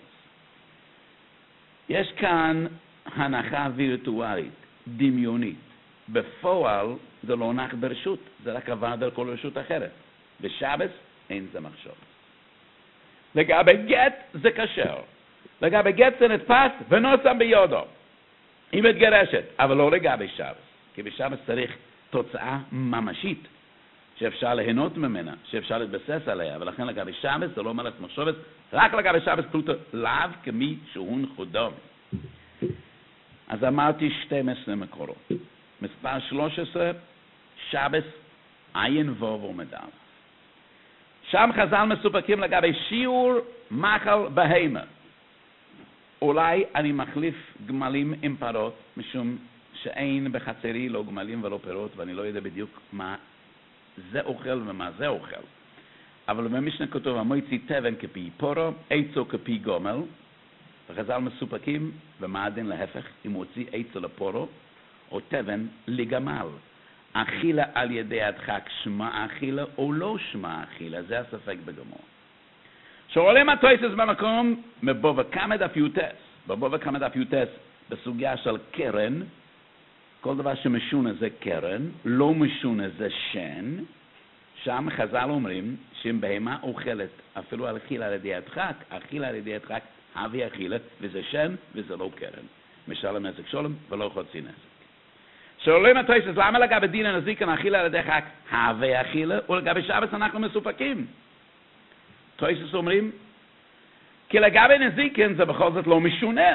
Speaker 1: יש כאן הנחה וירטואלית, דמיונית. בפועל זה לא נח ברשות, זה רק עבר דרך כל רשות אחרת. בשבס אין זה מחשבת. לגבי גט זה כשר. לגבי גט זה נתפס ונושם ביודו. היא מתגרשת, אבל לא לגבי שבס. כי בשבס צריך תוצאה ממשית, שאפשר ליהנות ממנה, שאפשר להתבסס עליה, ולכן לגבי שבס זה לא מלאכת מחשבת, רק לגבי שבס פלוטו לאו כמי שהונחו דאומי. אז אמרתי 12 מקורות. מספר 13, שבס עין וו ומדל. שם חז"ל מסופקים לגבי שיעור מחל בהמה. אולי אני מחליף גמלים עם פרות, משום שאין בחצרי לא גמלים ולא פירות, ואני לא יודע בדיוק מה זה אוכל ומה זה אוכל. אבל במשנה כתוב, המויצי תבן כפי פורו, עצו כפי גומל, וחז"ל מסופקים במעדן להפך, אם מוציא עצו לפורו, או תבן לגמל. אכילה על ידי הדחק שמה אכילה או לא שמה אכילה, זה הספק בגמור. שעולים התוספות במקום מבוא כמה דף יוטס, בבוא כמה דף יוטס בסוגיה של קרן, כל דבר שמשונה זה קרן, לא משונה זה שן, שם חז"ל אומרים שאם בהמה אוכלת אפילו על אכילה על ידי הדחק, אכילה על ידי הדחק הווי אכילה, וזה שן וזה לא קרן. משלם נזק שולם ולא חוצי נזק. שעולים התוספות, למה לגבי דין הנזיקין אכילה על ידי הדחק הווי אכילה, ולגבי שבס אנחנו מסופקים? תוספות אומרים, כי לגבי נזיקין זה בכל זאת לא משונה.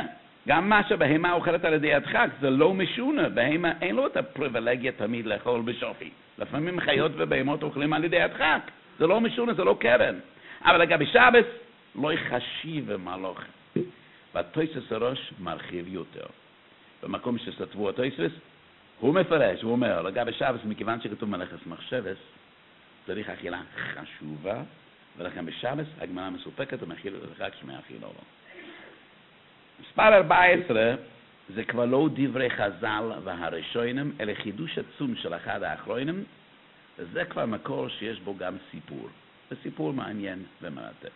Speaker 1: גם מה שבהמה אוכלת על ידי הדחק, זה לא משונה. בהמה אין לו את הפריבילגיה תמיד לאכול בשופי. לפעמים חיות ובהמות אוכלים על ידי הדחק. זה לא משונה, זה לא קרן. אבל לגבי שבת, לא יחשיב מלוך. והתוספות הראש מרחיב יותר. במקום שסתבו התוספות, הוא מפרש, הוא אומר, לגבי שבת, מכיוון שכתוב מלאכת מחשבת, צריך אכילה חשובה, ולכן בשבת הגמרא מסופקת ומאכיל רק שמאכיל או לא. מספר 14 זה כבר לא דברי חז"ל והראשונים, אלא חידוש עצום של אחד האחרונים, וזה כבר מקור שיש בו גם סיפור. וסיפור מעניין ומרתק.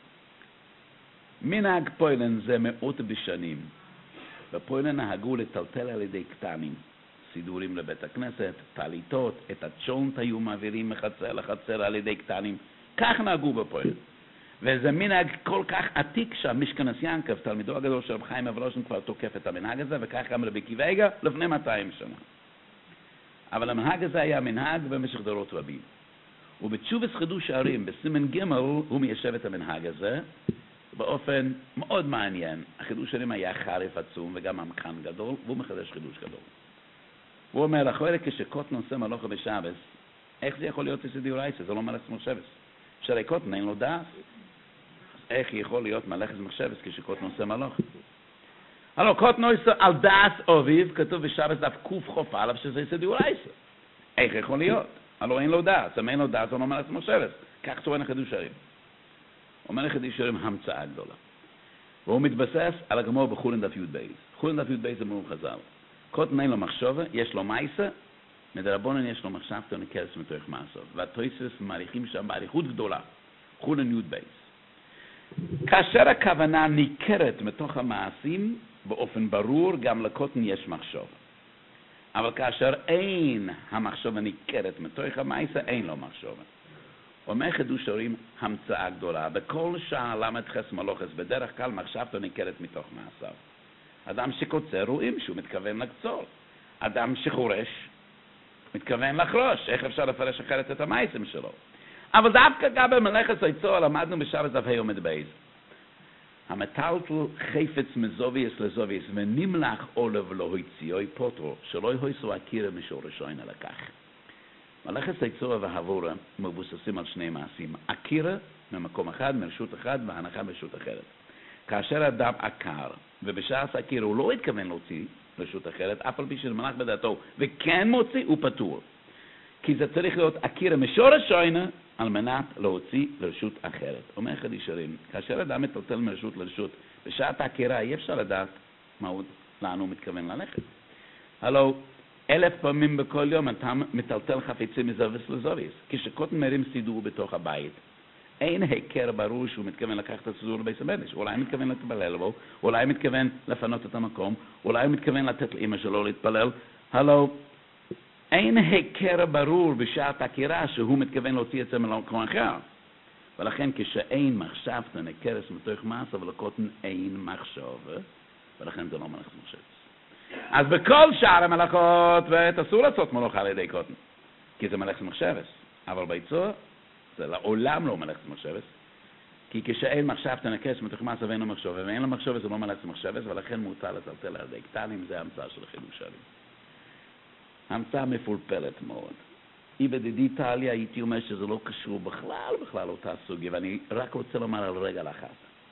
Speaker 1: מנהג פוילן זה מאות בשנים. בפוילן נהגו לטלטל על ידי קטנים. סידורים לבית הכנסת, טליתות, את הצ'ונט היו מעבירים מחצר לחצר על ידי קטנים. כך נהגו בפוילן. וזה מנהג כל כך עתיק שהמשכנס ינקב, תלמידו הגדול של רב חיים אברושן, כבר תוקף את המנהג הזה, וכך גם רבי קיוויגה לפני 200 שנה. אבל המנהג הזה היה מנהג במשך דורות רבים. ובתשובת חידוש הערים, בסימן ג' הוא מיישב את המנהג הזה, באופן מאוד מעניין. החידוש הערים היה חריף עצום וגם עמקן גדול, והוא מחדש חידוש גדול. הוא אומר, אחרי כשקוטן עושה מלאכה בשבת, איך זה יכול להיות איזה דיורייסה? זה לא מלאכת מחשבת. שהרי קוטן אין לו דעת. איך יכול להיות מלאכת מחשבת כשקוטן עושה מלאכה? הלא, קוטן עושה על דעת אביב, כתוב בשבת דף קוף א' שזה איזה דיורייסה. איך יכול להיות? הלא אין לו דעת. אם אין לו דעת, זה לא מלאכת מחשבת. כך טוען החידוש הערים. אומר החידוש הערים המצאה גדולה. והוא מתבסס על הגמור בחולין דף י' בייס. חולין דף י' בייס זה מרום חז"ל. קוטן אין לו מחשבה, יש לו מייסה, מדרבנן יש לו מחשבתו נקרס מתוך מעשיו. והתוספות מעריכים שם בעריכות גדולה. חולין י' בייס. כאשר הכוונה ניכרת מתוך המעשים, באופן ברור גם לקוטן יש מחשבה. אבל כאשר אין המחשבה ניכרת מתוך המעשה, אין לו מחשבה. אומר חידוש הערים המצאה גדולה. בכל שעה למד חס מלוכס, בדרך כלל מחשבתו ניכרת מתוך מעשיו. אדם שקוצר רואים שהוא מתכוון לקצור. אדם שחורש מתכוון לחרוש. איך אפשר לפרש אחרת את המעשים שלו? אבל דווקא גם במלאכת היצור למדנו בשבת דף ה' עמוד בייס. המטלטל חפץ מזובייס לזובייס ונמלח עולב לא הוציאוי פוטרו, שלא יהיסו הכירה משורשון אלא כך. מלאכת היצור והעבורה מבוססים על שני מעשים. הכירה ממקום אחד, מרשות אחד, והנחה ברשות אחרת. כאשר אדם עקר, ובשעת הכירה הוא לא התכוון להוציא רשות אחרת, אף על פי שמלך בדעתו, וכן מוציא, הוא פטור. כי זה צריך להיות הכירה משורשון על מנת להוציא לרשות אחרת. אומר חידוש הערים, כאשר אדם מטלטל מרשות לרשות, בשעת הכירה אי אפשר לדעת לאן הוא מתכוון ללכת. הלו, 1000 פעמים בכל יום אתה מטלטל חפצים מזוויס לזוויס. כשקוטן מרים סידור בתוך הבית, אין הכר ברור שהוא מתכוון לקחת את הסידור לבית המקדש. אולי מתכוון להתפלל בו, אולי מתכוון לפנות את המקום, אולי מתכוון לתת לאמא שלו להתפלל. הלו, אין הכר ברור בשעת הכירה שהוא מתכוון להוציא את זה מלמקום אחר. ולכן כשאין מחשבתא נקרס מתוך מעשה, ולקוטן אין מחשבה, ולכן זה לא מלאכת מחשבת. אז בכל שאר המלאכות אסור לעשות מלאכה על ידי קוטן, כי זה מלאכת מחשבת. אבל ביצוע זה לעולם לא מלאכת מחשבת, כי כשאין מחשבתא נקרס מתוך מעשה ואין לו מחשבה, ואין לו מחשבה זה לא מלאכת מחשבת, ולכן מותר לטלטל על ידי קטנים, זה המצאה של חידוש הערים. המצאה מפולפלת מאוד. בדידי טליה הייתי אומר שזה לא קשור בכלל אותה סוגיה, ואני רק רוצה לומר על רגל אחת.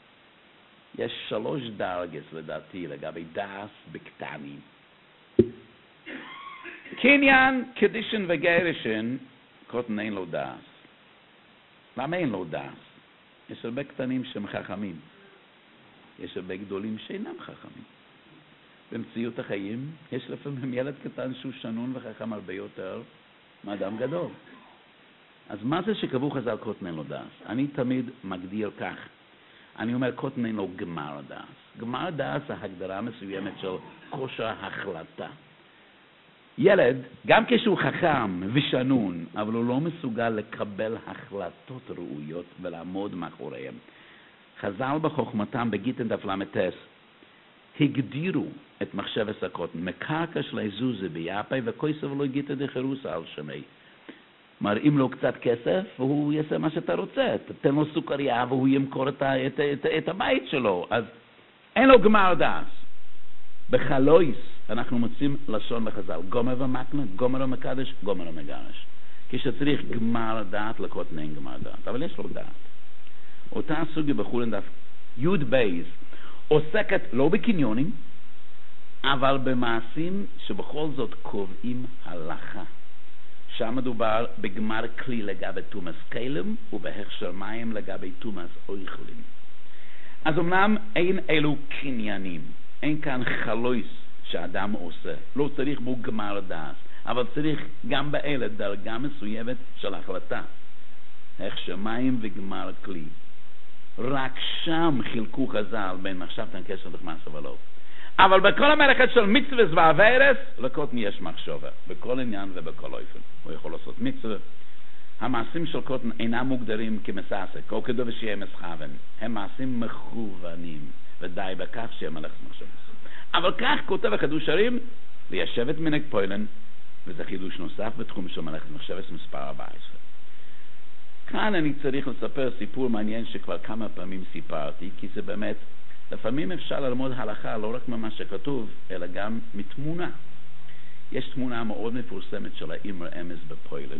Speaker 1: יש 3 דרגות לדעתי לגבי דאס בקטנים. קניין, קדישן וגירשן, קוטן אין לו דאס. למה אין לו דאס? יש הרבה קטנים שהם חכמים. יש הרבה גדולים שאינם חכמים. במציאות החיים יש לפעמים ילד קטן שהוא שנון וחכם הרבה יותר מאדם גדול. אז מה זה שקבעו חז"ל קוטן אין לו דאס? אני תמיד מגדיר כך. אני אומר קוטן אין לו גמר דאס. גמר דאס זה הגדרה מסוימת של כושר החלטה. ילד, גם כשהוא חכם ושנון, אבל הוא לא מסוגל לקבל החלטות ראויות ולעמוד מאחוריהם. חז"ל בחוכמתם בגיטין דף למתס הגדירו את מחשבת הקוטן, מקרקע של איזוזה ביאפי וכויסב לא גיטה דחירוסה על שמי. מראים לו קצת כסף והוא יעשה מה שאתה רוצה, תתן לו סוכריה והוא ימכור את הבית שלו, אז אין לו גמר דאס. בחלויס אנחנו מוצאים לשון לחז"ל, גומר ומקנה, גומר ומקדש, גומר ומגרש. כשצריך גמר דעת לקוטן אין גמר דעת, אבל יש לו דעת. אותה סוגיה בחולין דף י' בייז עוסקת לא בקניונים, אבל במעשים שבכל זאת קובעים הלכה. שם מדובר בגמר כלי לגבי תומס כלם ובהכשר מים לגבי תומס אויכלים. אז אמנם אין אלו קניינים, אין כאן חלויס שאדם עושה, לא צריך בו גמר דעת, אבל צריך גם באלה דרגה מסוימת של החלטה, הכשר מים וגמר כלי. רק שם חילקו חז"ל בין מחשבתן קשר לחמאס ולא. אבל בכל המלאכת של מצווה ועבירות לקוטן יש מחשבה, בכל עניין ובכל אופן. הוא יכול לעשות מצווה. המעשים של קוטן אינם מוגדרים כמסעסק, או כדו ושיהיה מסכוון. הם מעשים מכוונים, ודי בכך שיהיה מלאכת מחשבה. אבל כך כותב החידוש הרים, ליישב את מנהג פוילן, וזה חידוש נוסף בתחום של מלאכת מחשבה מספר 14. כאן אני צריך לספר סיפור מעניין שכבר כמה פעמים סיפרתי, כי זה באמת, לפעמים אפשר ללמוד הלכה לא רק ממה שכתוב, אלא גם מתמונה. יש תמונה מאוד מפורסמת של האמר אמס בפוילן,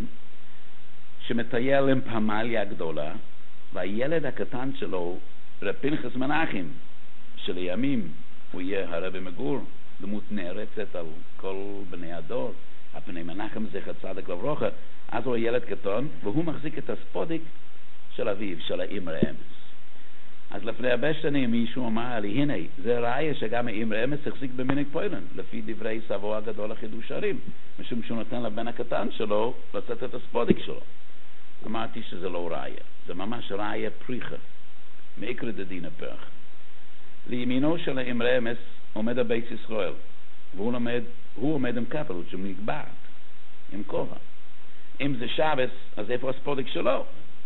Speaker 1: שמטייל עם פמליה גדולה, והילד הקטן שלו, רב פנחס מנחם, שלימים הוא יהיה הרבי מגור, דמות נערצת על כל בני הדור, הפני מנחם זכר צדק לברוכה, אז הוא ילד קטן, והוא מחזיק את הספודיק של אביו, של האמר אמס. אז לפני הרבה שנים מישהו אמר לי, הנה, זה ראיה שגם האמר אמס החזיק במנהג פוילן, לפי דברי סבו הגדול החידוש הרים, משום שהוא נותן לבן הקטן שלו לצאת את הספודיק שלו. אמרתי שזה לא ראיה, זה ממש ראיה פריחה, מעיקר דדין הפרח. לימינו של האמר אמס עומד הבית ישראל, והוא עומד עם קפלות שמנקבעת, עם כובע. אם זה שבס, אז איפה הספודיק שלו?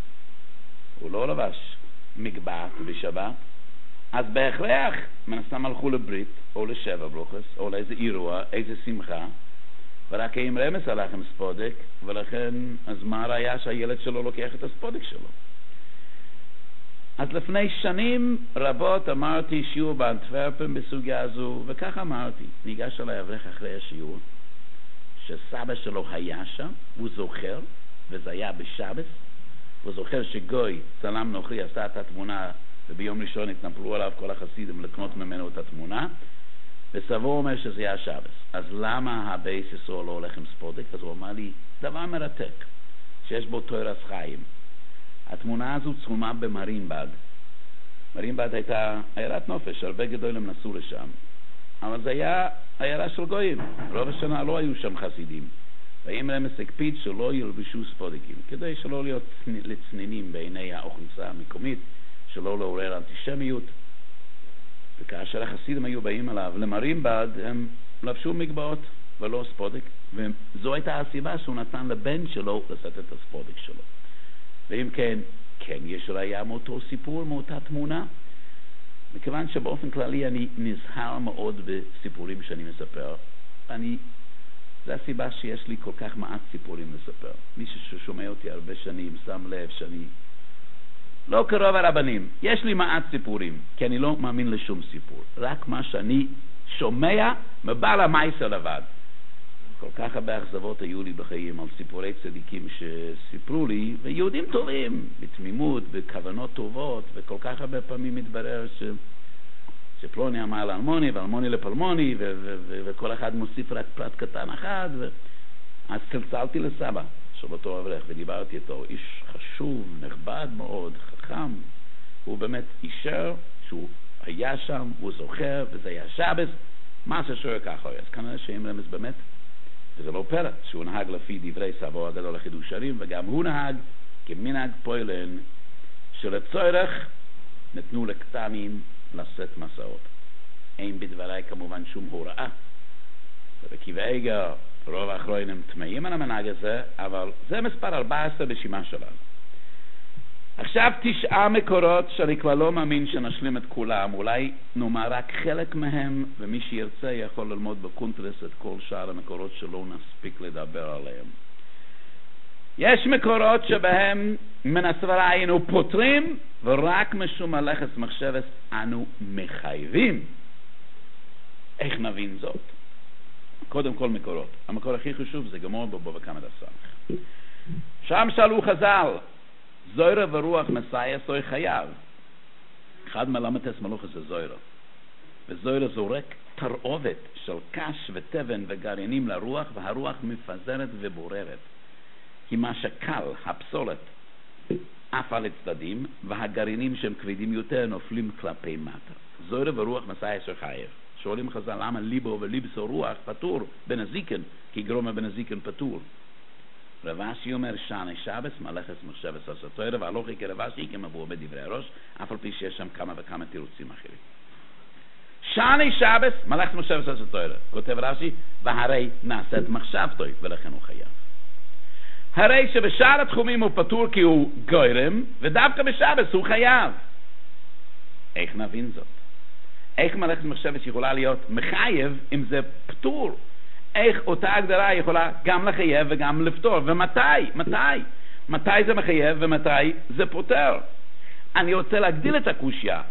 Speaker 1: הוא לא לבש מגבעת בשבת, אז בהכרח מנסם הלכו לברית, או לשבע ברוכס, או לאיזה אירוע, איזה שמחה, ורק האמר אמס הלך עם ספודיק, ולכן, אז מה הראיה שהילד שלו לוקח את הספודיק שלו? אז לפני שנים רבות אמרתי שיעור באנטוורפן בסוגיה הזו, וכך אמרתי, ניגש אליי אברך אחרי השיעור, שסבא שלו היה שם, הוא זוכר, וזה היה בשבס, הוא זוכר שגוי, צלם נוכרי, עשה את התמונה, וביום ראשון התנפלו עליו כל החסידים לקנות ממנו את התמונה, וסבו אומר שזה היה שבס. אז למה הבייס ישראל לא הולך עם ספודיק? אז הוא אמר לי, דבר מרתק, שיש בו תוירס חיים. התמונה הזו צולמה במרינבד. מרינבד הייתה עיירת נופש, הרבה גדולים נסעו לשם. אבל זה היה עיירה של גויים. רוב השנה לא היו שם חסידים. והאמר אמס הקפיד שלא ילבשו ספודיקים, כדי שלא להיות לצנינים בעיני האוכלוסייה המקומית, שלא לעורר אנטישמיות. וכאשר החסידים היו באים עליו למרינבד, הם לבשו מגבעות ולא ספודיק, וזו הייתה הסיבה שהוא נתן לבן שלו לשאת את הספודיק שלו. ואם כן, כן יש ראיה מאותו סיפור, מאותה תמונה, מכיוון שבאופן כללי אני נזהר מאוד בסיפורים שאני מספר. זה הסיבה שיש לי כל כך מעט סיפורים לספר. מי ששומע אותי הרבה שנים שם לב שאני לא קרוב הרבנים. יש לי מעט סיפורים, כי אני לא מאמין לשום סיפור. רק מה שאני שומע מבעל המייסה לבד. כל כך הרבה אכזבות היו לי בחיים על סיפורי צדיקים שסיפרו לי, ויהודים טובים, בתמימות, בכוונות טובות, וכל כך הרבה פעמים מתברר שפלוני אמר לאלמוני, ואלמוני לפלמוני, וכל אחד מוסיף רק פרט קטן אחד, אז צלצלתי לסבא של אותו אברך, ודיברתי איתו, איש חשוב, נכבד מאוד, חכם, הוא באמת אישר שהוא היה שם, הוא זוכר, וזה היה שבס, מה ששואר ככה, אז כנראה שאם רמז באמת, וזה לא פלא, שהוא נהג לפי דברי סבו הגדול החידוש הרים, וגם הוא נהג כמנהג פוילן, שלצורך נתנו לקטנים לשאת מסעות. אין בדברי כמובן שום הוראה. ובכיוון איגר, רוב האחרונים הם תמאים על המנהג הזה, אבל זה מספר 14 בשימה שלנו. עכשיו 9 מקורות שאני כבר לא מאמין שנשלים את כולם, אולי נאמר רק חלק מהם, ומי שירצה יכול ללמוד בקונטרס את כל שאר המקורות שלא נספיק לדבר עליהם. יש מקורות שבהם מן הסברה היינו פותרים, ורק משום מלאכת מחשבת אנו מחייבים. איך נבין זאת? קודם כל מקורות. המקור הכי חשוב זה גמור בבבא קמא דסמך. שם שאלו חז"ל, זוירה ורוח מסייע סוי חייו. אחד מלמתס מלוכס זה זוירה. וזוירה זורק תרעובת של קש וטבן וגרעינים לרוח, והרוח מפזרת ובוררת. כי מה שקל, הפסולת, עף על הצדדים, והגרעינים שהם כבדים יותר נופלים כלפי מטה. זוירה ורוח מסייע סוי חייו. שואלים חז"ל למה ליבו וליבסו רוח פטור בנזיקן, כי גרoma בנזיקן פטור. רבשי אומר שעני שבס מלאכת מחשבת עשה תורה, והלוכי כרבשי כמבוא בדברי הראש, אף על פי שיש שם כמה וכמה תירוצים אחרים. שעני שבס מלאכת מחשבת עשה תורה, כותב רש"י, והרי נעשית מחשבתו, ולכן הוא חייב. הרי שבשאר התחומים הוא פטור כי הוא גוירם, ודווקא בשבס הוא חייב. איך נבין זאת? איך מלאכת מחשבת יכולה להיות מחייב אם זה פטור? איך אותה הגדרה יכולה גם לחייב וגם לפתור? מתי זה מחייב ומתי זה פותר? אני רוצה להגדיל את הקושיה.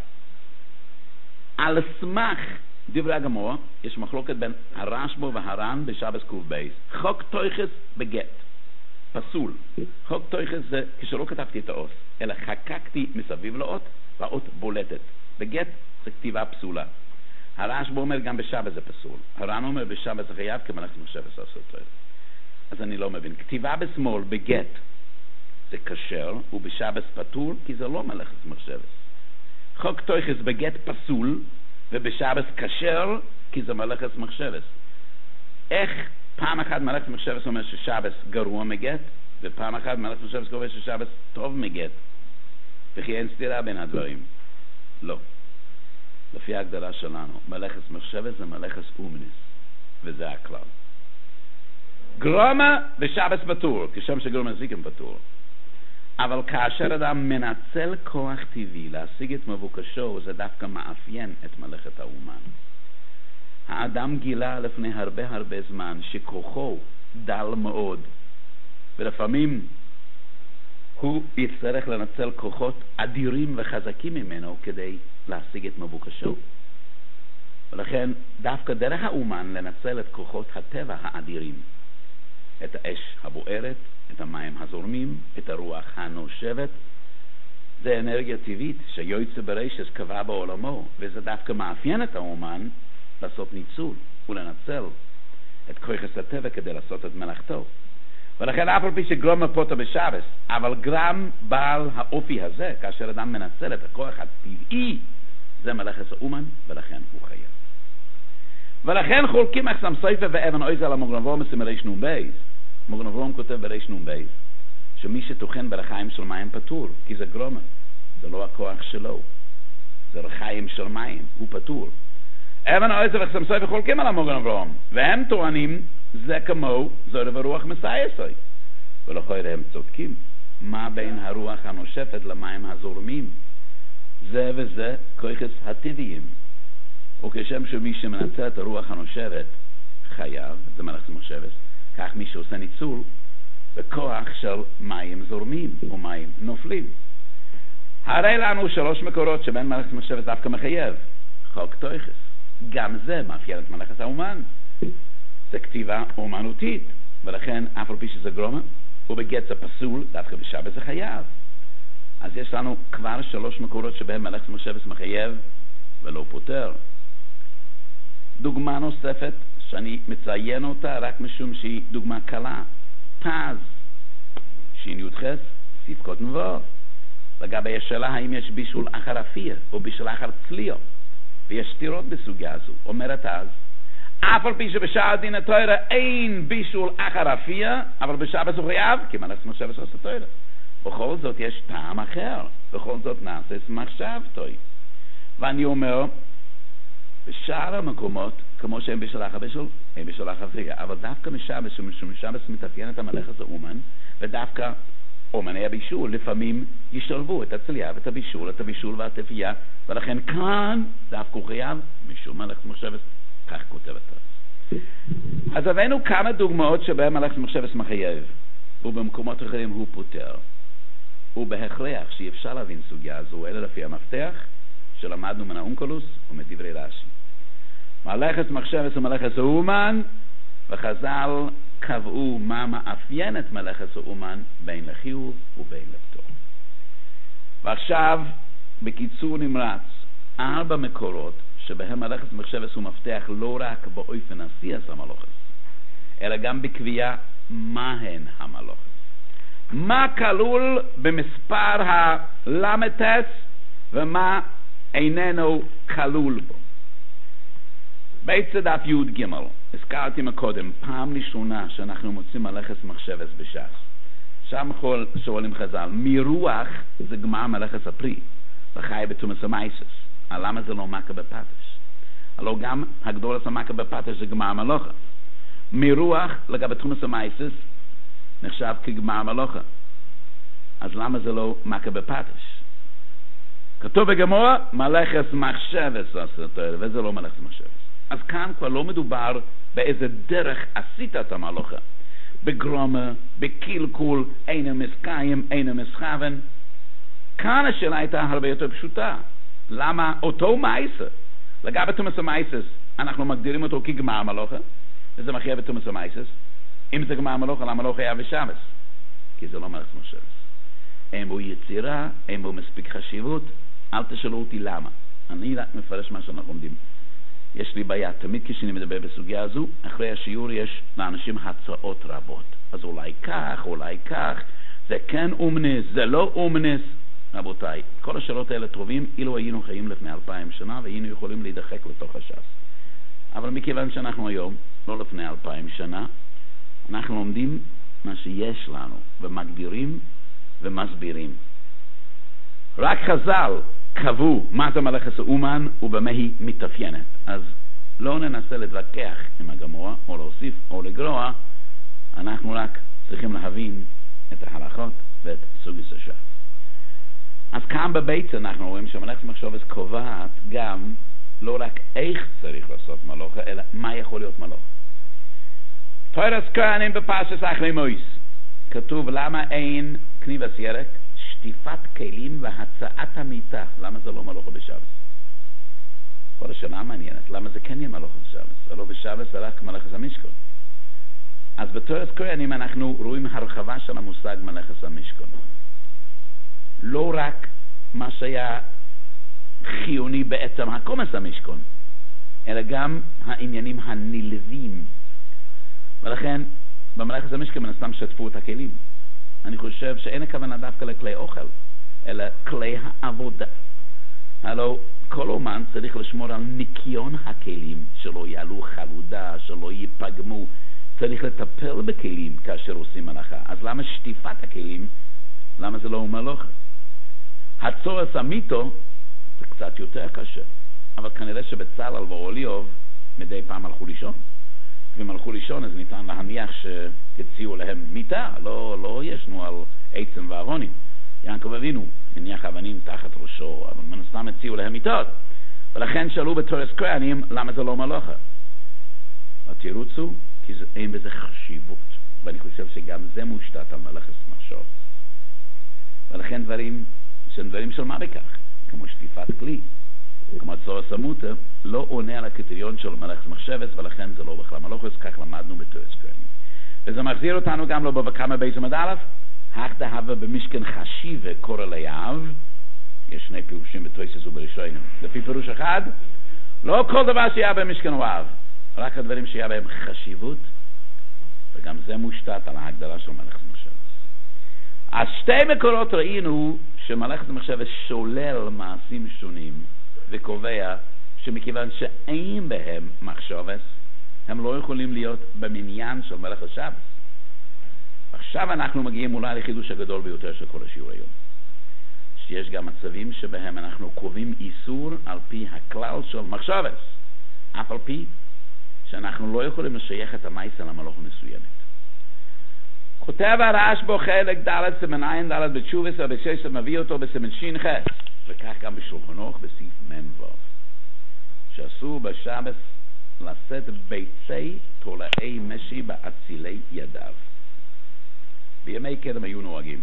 Speaker 1: על סמך דברי הגמרא, יש מחלוקת בין הרשב"א והר"ן בשבס ק"ב. חוק תויכס בגט, פסול. חוק תויכס זה כשלא כתבתי את האות, אלא חקקתי מסביב לאות, והאות בולטת. בגט זה כתיבה פסולה. הרשב"א אומר גם בשבת זה פסול. הר"ן אומר בשבת זה חייב כמלאכת מחשבת עשה תורה. אז אני לא מבין. כתיבה בשמאל בגט זה כשר, ובשבת פטור כי זה לא מלאכת מחשבת. חוק תויכס בגט פסול, ובשבת כשר כי זה מלאכת מחשבת. איך פעם אחת מלאכת מחשבת אומר ששבת גרוע מגט, ופעם אחת מלאכת מחשבת קובע ששבת טוב מגט? וכי אין סתירה בין הדברים. לא. לפי ההגדרה שלנו, מלאכת מחשבת זה מלאכת אומניס, וזה הכלל. גרומה בשבת פטור, כשם שגרומה זיקם פטור. אבל כאשר אדם מנצל כוח טבעי להשיג את מבוקשו, זה דווקא מאפיין את מלאכת האומן. האדם גילה לפני הרבה זמן שכוחו דל מאוד, ולפעמים הוא יצטרך לנצל כוחות אדירים וחזקים ממנו כדי להשיג את מבוקשו. ולכן דווקא דרך האומן לנצל את כוחות הטבע האדירים, את האש הבוערת, את המים הזורמים, את הרוח הנושבת, זה אנרגיה טבעית שיוצא ברשת קבע בעולמו, וזה דווקא מאפיין את האומן לעשות ניצול ולנצל את כוחות הטבע כדי לעשות את מלאכתו. ולכן אף על פי שגרום פוטר בשבס, אבל גרם בעל האופי הזה, כאשר אדם מנצל את הכוח הטבעי, זה מלאכת האומן, ולכן הוא חייב. ולכן חולקים אחסם סויפה ואבן אויז על המוגרן וורם בריש נון בייס. מוגרן וורם כותב בריש נון בייס, שמי שטוחן ברחיים של מים פטור, כי זה גרומה, זה לא הכוח שלו, זה רחיים של מים, הוא פטור. אבן אויז ואחסם סויפה חולקים על המוגרן וורם, והם טוענים, זה כמו זוהר ורוח מסייסוי. ולכן הם צודקים. מה בין הרוח הנושפת למים הזורמים? זה וזה כוחות הטבעיים. וכשם שמי שמנצל את הרוח הנושבת חייב, זה מלאכת מחשבת, כך מי שעושה ניצול בכוח של מים זורמים או מים נופלים. הרי לנו 3 מקורות שבין מלאכת מחשבת דווקא מחייב. חוק תויכס. גם זה מאפיין את מלאכת האומן. זה כתיבה אומנותית, ולכן אף על פי שזה גרומה, ובגט זה פסול, דווקא בשבת זה חייב. אז יש לנו כבר 3 מקורות שבהם מלאכת מחשבת מחייב ולא פותר. דוגמה נוספת שאני מציין אותה רק משום שהיא דוגמה קלה. פז, שין יודחס, סיפקות נבוא. לגבי השאלה האם יש בישול אחר אפיה או בישול אחר צליו, ויש סתירות בסוגיה הזו. אומרת אז, אף על פי שבשעה דין התורה אין בישול אחר אפיה, אבל בשבת הוא חייב, כי מלאכת מחשבת עשה תורה. בכל זאת יש טעם אחר, בכל זאת נעשית מחשבתוי. ואני אומר, בשאר המקומות, כמו שהם בישול אחר בישול, הם בישול אחר אפיה, אבל דווקא משבת, שמשבת מתאפיין את המלאכת האומן, ודווקא אומני הבישול לפעמים ישלבו את הצלייה ואת הבישול והתפייה, ולכן כאן דווקא הוא חייב, משום מלאכת מחשבת, כך כותב את. אז הבאנו כמה דוגמאות שבהם מלאכת מחשבת מחייב, ובמקומות אחרים הוא פותר. ובהכרח שאי להבין סוגיה הזו, אלא לפי המפתח שלמדנו מן האונקלוס ומדברי רש"י. מלאכת מחשבת ומלאכת האומן, וחז"ל קבעו מה מאפיין את מלאכת האומן בין לחיוב ובין לפטור. ועכשיו, בקיצור נמרץ, 4 מקורות שבהם מלאכת מחשבת הוא מפתח לא רק באופן עשיית המלאכת, אלא גם בקביעה מהן המלאכת. מה כלול במספר הלמ"ס ומה איננו כלול בו. בית דף י"ג, הזכרתי מקודם, פעם ראשונה שאנחנו מוצאים מלאכת מחשבת בש"ס. שם שואלים חז"ל, מרוח זה גמר מלאכת הפרי, וחי בתומס המייסס. למה זה לא מכה בפטש? הלא גם הגדולת המכה בפטש זה גמר מלאכה. מרוח לגבי תומס המייסס נחשב כגמר מלאכה. אז למה זה לא מכה בפטש? כתוב בגמרא, מלאכת מחשבת וזה לא מלאכת מחשבת. אז כאן כבר לא מדובר באיזה דרך עשית את המלאכה. בגרומה, בקלקול, אינו מסקיים, אינו מסכוון. כאן השאלה הייתה הרבה יותר פשוטה. למה אותו מייסה, לגבי תומס המייסס, אנחנו מגדירים אותו כגמר מלאכה, וזה מחייב את תומס המייסס. אם זה גמר מלאכה, למה לא חייב בשבס? כי זה לא מלאכת מחשבת. אין בו יצירה, אין בו מספיק חשיבות, אל תשאלו אותי למה. אני רק מפרש מה שאנחנו לומדים. יש לי בעיה, תמיד כשאני מדבר בסוגיה הזו, אחרי השיעור יש לאנשים הצעות רבות. אז אולי כך, זה כן אומנס, זה לא אומנס. רבותיי, כל השאלות האלה טובים, אילו היינו חיים לפני 2000 שנה, והיינו יכולים להידחק לתוך הש"ס. אבל מכיוון שאנחנו היום, לא לפני 2000 שנה, אנחנו לומדים מה שיש לנו, ומגדירים ומסבירים. רק חז"ל קבעו מה זה מלאכת האומן ובמה היא מתאפיינת. אז לא ננסה להתווכח עם הגמרא, או להוסיף או לגרוע, אנחנו רק צריכים להבין את ההלכות ואת סוגיות הש"ס. אז כאן בבית אנחנו רואים שמלאכת מחשבת קובעת גם לא רק איך צריך לעשות מלאכה, אלא מה יכול להיות מלאכה. תורת כהנים בפרשת אחרי מויס כתוב למה אין כניבת ירק, שטיפת כלים והצעת המיטה. למה זה לא מלאכה בשבת? כל השאלה מעניינת, למה זה כן יהיה מלאכה בשבת? הלא בשבת זה רק מלאכת המשכן. אז בתורת כהנים אנחנו רואים הרחבה של המושג מלאכת המשכן. לא רק מה שהיה חיוני בעצם הקומץ המשכן, אלא גם העניינים הנלווים. ולכן במלאכת המשכן מן הסתם שטפו את הכלים. אני חושב שאין הכוונה דווקא לכלי אוכל, אלא כלי העבודה. הלוא כל אומן צריך לשמור על ניקיון הכלים, שלא יעלו חלודה, שלא ייפגמו. צריך לטפל בכלים כאשר עושים מלאכה. אז למה שטיפת הכלים? למה זה לא מלאכה? הצורס המיתו זה קצת יותר קשה, אבל כנראה שבצלאל ואוליוב מדי פעם הלכו לישון. ואם הלכו לישון אז ניתן להניח שהציעו להם מיטה, לא ישנו על עצם וארונים. יעקב אבינו הניח אבנים תחת ראשו, אבל מן הסתם הציעו להם מיטות. ולכן שאלו בתורת כהנים למה זה לא מלאכה. התירוץ הוא כי אין בזה חשיבות, ואני חושב שגם זה מושתת על מלאכת מחשבת. ולכן דברים של מה בכך, כמו שטיפת כלי, כמו הצורס המוטה, לא עונה על הקריטריון של מלאכת מחשבת, ולכן זה לא בכלל מלאכה, כך למדנו בתורת כהנים. וזה מחזיר אותנו גם לא בבא קמא בייס עמוד א', הכתהווה במשכן חשיבה קורא ליהב. יש שני פירושים בתויסס ובראשונים. לפי פירוש אחד, לא כל דבר שיהיה במשכן הוא אהב, רק הדברים שיהיה בהם חשיבות, וגם זה מושתת על ההגדרה של מלאכת מחשבת. אז שתי מקורות ראינו שמלאכת מחשבת שולל מעשים שונים, וקובע שמכיוון שאין בהם מחשבת, הם לא יכולים להיות במניין של מלאכת שבת. עכשיו אנחנו מגיעים אולי לחידוש הגדול ביותר של כל השיעור היום. שיש גם מצבים שבהם אנחנו קובעים איסור על פי הכלל של מחשבת, אף על פי שאנחנו לא יכולים לשייך את המעשה למלאכה מסוימת. כותב הרש בו חלק ד' סימן עין ד' בתשובס ובשש מביא אותו בסימן שין חס, וכך גם בשולחן ערוך בסעיף מ"ו, שאסור בשבת לשאת ביצי תולעי משי באצילי ידיו. בימי קדם היו נוהגים.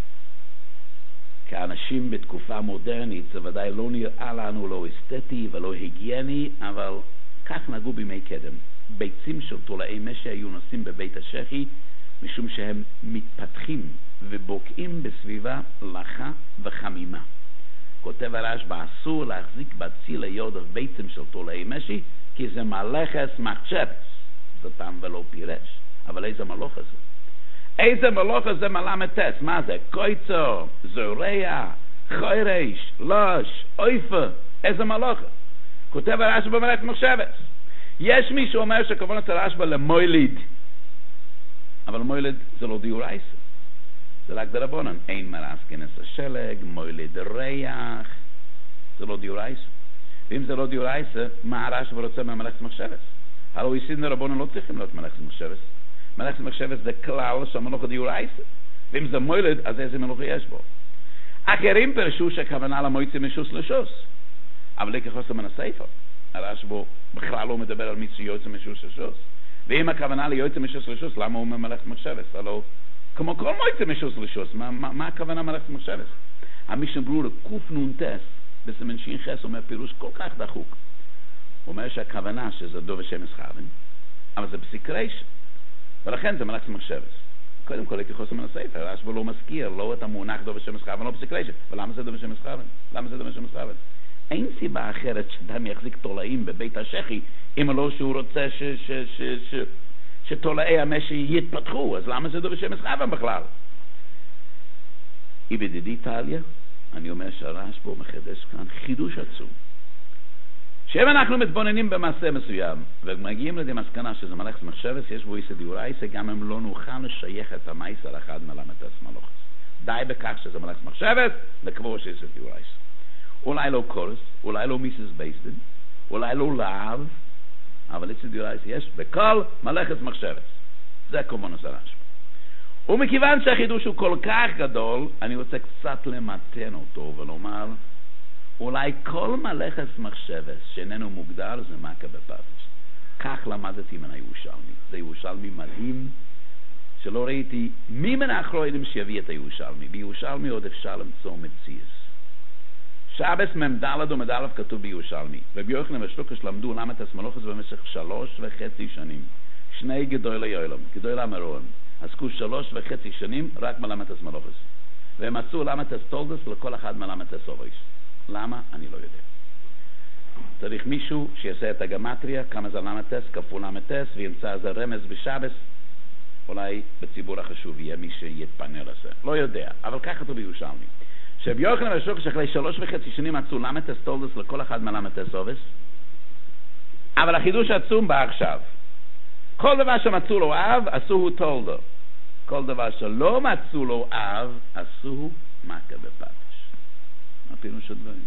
Speaker 1: כאנשים בתקופה מודרנית זה ודאי לא נראה לנו לא אסתטי ולא היגייני, אבל כך נהגו בימי קדם. ביצים של תולעי משי היו נוסעים בבית השחי, משום שהם מתפתחים ובוקעים בסביבה לחה וחמימה. כותב הרשב"א, אסור להחזיק בציל היודף ביצים של תולעי משי, כי זה מלאכת מחשבת. זה טעם ולא פירש. אבל איזה מלאכה זה? איזה מלאכה זה מלמד-טס? מה זה? קויצר, זורע, חורש, לוש, אויפה. איזה מלאכה? כותב הרשב"א במלאכת מחשבת. יש מי שאומר שכוונת הרשב"א למויליד, אבל מויליד זה לא דיורייסה, זה רק דרבנן. אין מרס כנס השלג, מויליד ריח, זה לא דיורייסה. ואם זה לא דיורייסה, מה הרשב"א רוצה ממלאכת מחשבת? הלוא איסין דרבנן לא צריכים להיות מלאכת מחשבת. מלאכת מחשבת זה כלל שהמלאכה דיורייסה, ואם זה מויליד, אז איזה מלאכה יש בו? אחרים פרשו שהכוונה למויצי משוס לשוס, אבל לא כחוסר מן הספר. הרשב"א בכלל לא מדבר על מיצי יוצא משוס לשוס. ואם הכוונה ליוצא משוס לשוס, למה הוא אומר מלאכת מחשבת? הלוא כמו כל מויצי משוס לשוס, מה הכוונה מלאכת מחשבת? המשנה ברורה קנ"ט בסימן ש"ח אומר פירוש כל כך דחוק. הוא אומר שהכוונה שזה דוב השם מסחרן, אבל זה בסקריישן, ולכן זה מלאכת מחשבת. קודם כל, כחוסר מן הספר, הרשב"א לא מזכיר, לא את המונח דוב השם מסחרן, לא בסקריישן. ולמה זה דוב השם מסחרן? למה זה דוב השם מסחרן? אין סיבה אחרת שאדם יחזיק תולעים בבית השחי, אם לא שהוא רוצה שתולעי המשי יתפתחו. אז למה זה דוב השם מסחרן בכלל? בדידי טליה, אני אומר שהרשב"א מחדש כאן חידוש עצום. שאם אנחנו מתבוננים במעשה מסוים ומגיעים לידי מסקנה שזה מלאכת מחשבת, יש בו איסא דיורייסא, גם אם לא נוכל לשייך את המייסר אחד מלמד-טס מלאכת. די בכך שזה מלאכת מחשבת, לקבוע שאיסא דיורייסא. אולי לא קורס, אולי לא מיסס בייסדן, אולי לא להב, אבל איסא דיורייסא יש בכל מלאכת מחשבת. זה כוונת הרשב"א. ומכיוון שהחידוש הוא כל כך גדול, אני רוצה קצת למתן אותו ולומר, אולי כל מלאכת מחשבת שאיננו מוגדר זה מכה בפטיש. כך למדתי מן הירושלמי. זה ירושלמי מדהים, שלא ראיתי מי מן האחרונים שיביא את הירושלמי. בירושלמי עוד אפשר למצוא מציאס. שבס מ"ד ומ"א כתוב בירושלמי. רבי יוחנן ושלוקש למדו למדס מלאכת במשך 3.5 שנים. שני גדולי עולם, גדולי המרון. עסקו 3.5 שנים רק מלמדס מלאכת. והם עשו למדס תולדס לכל אחד מלמדס אובויס. למה? אני לא יודע. צריך מישהו שיעשה את הגמטריה, כמה זה למדס, כפול למדס, וימצא איזה רמז בשבס. אולי בציבור החשוב יהיה מי שיתפנה לזה. לא יודע, אבל ככה כתוב בירושלמי. שרבי יוחנן ושלוקש אחרי 3.5 שנים עשו למדס תולדס לכל אחד מלמדס אובויס. אבל החידוש עצום בא עכשיו. כל דבר שמצאו לו אב, עשו תולדו. כל דבר שלא מצאו לו אב, עשו מכה בפטיש. מה פירוש הדברים?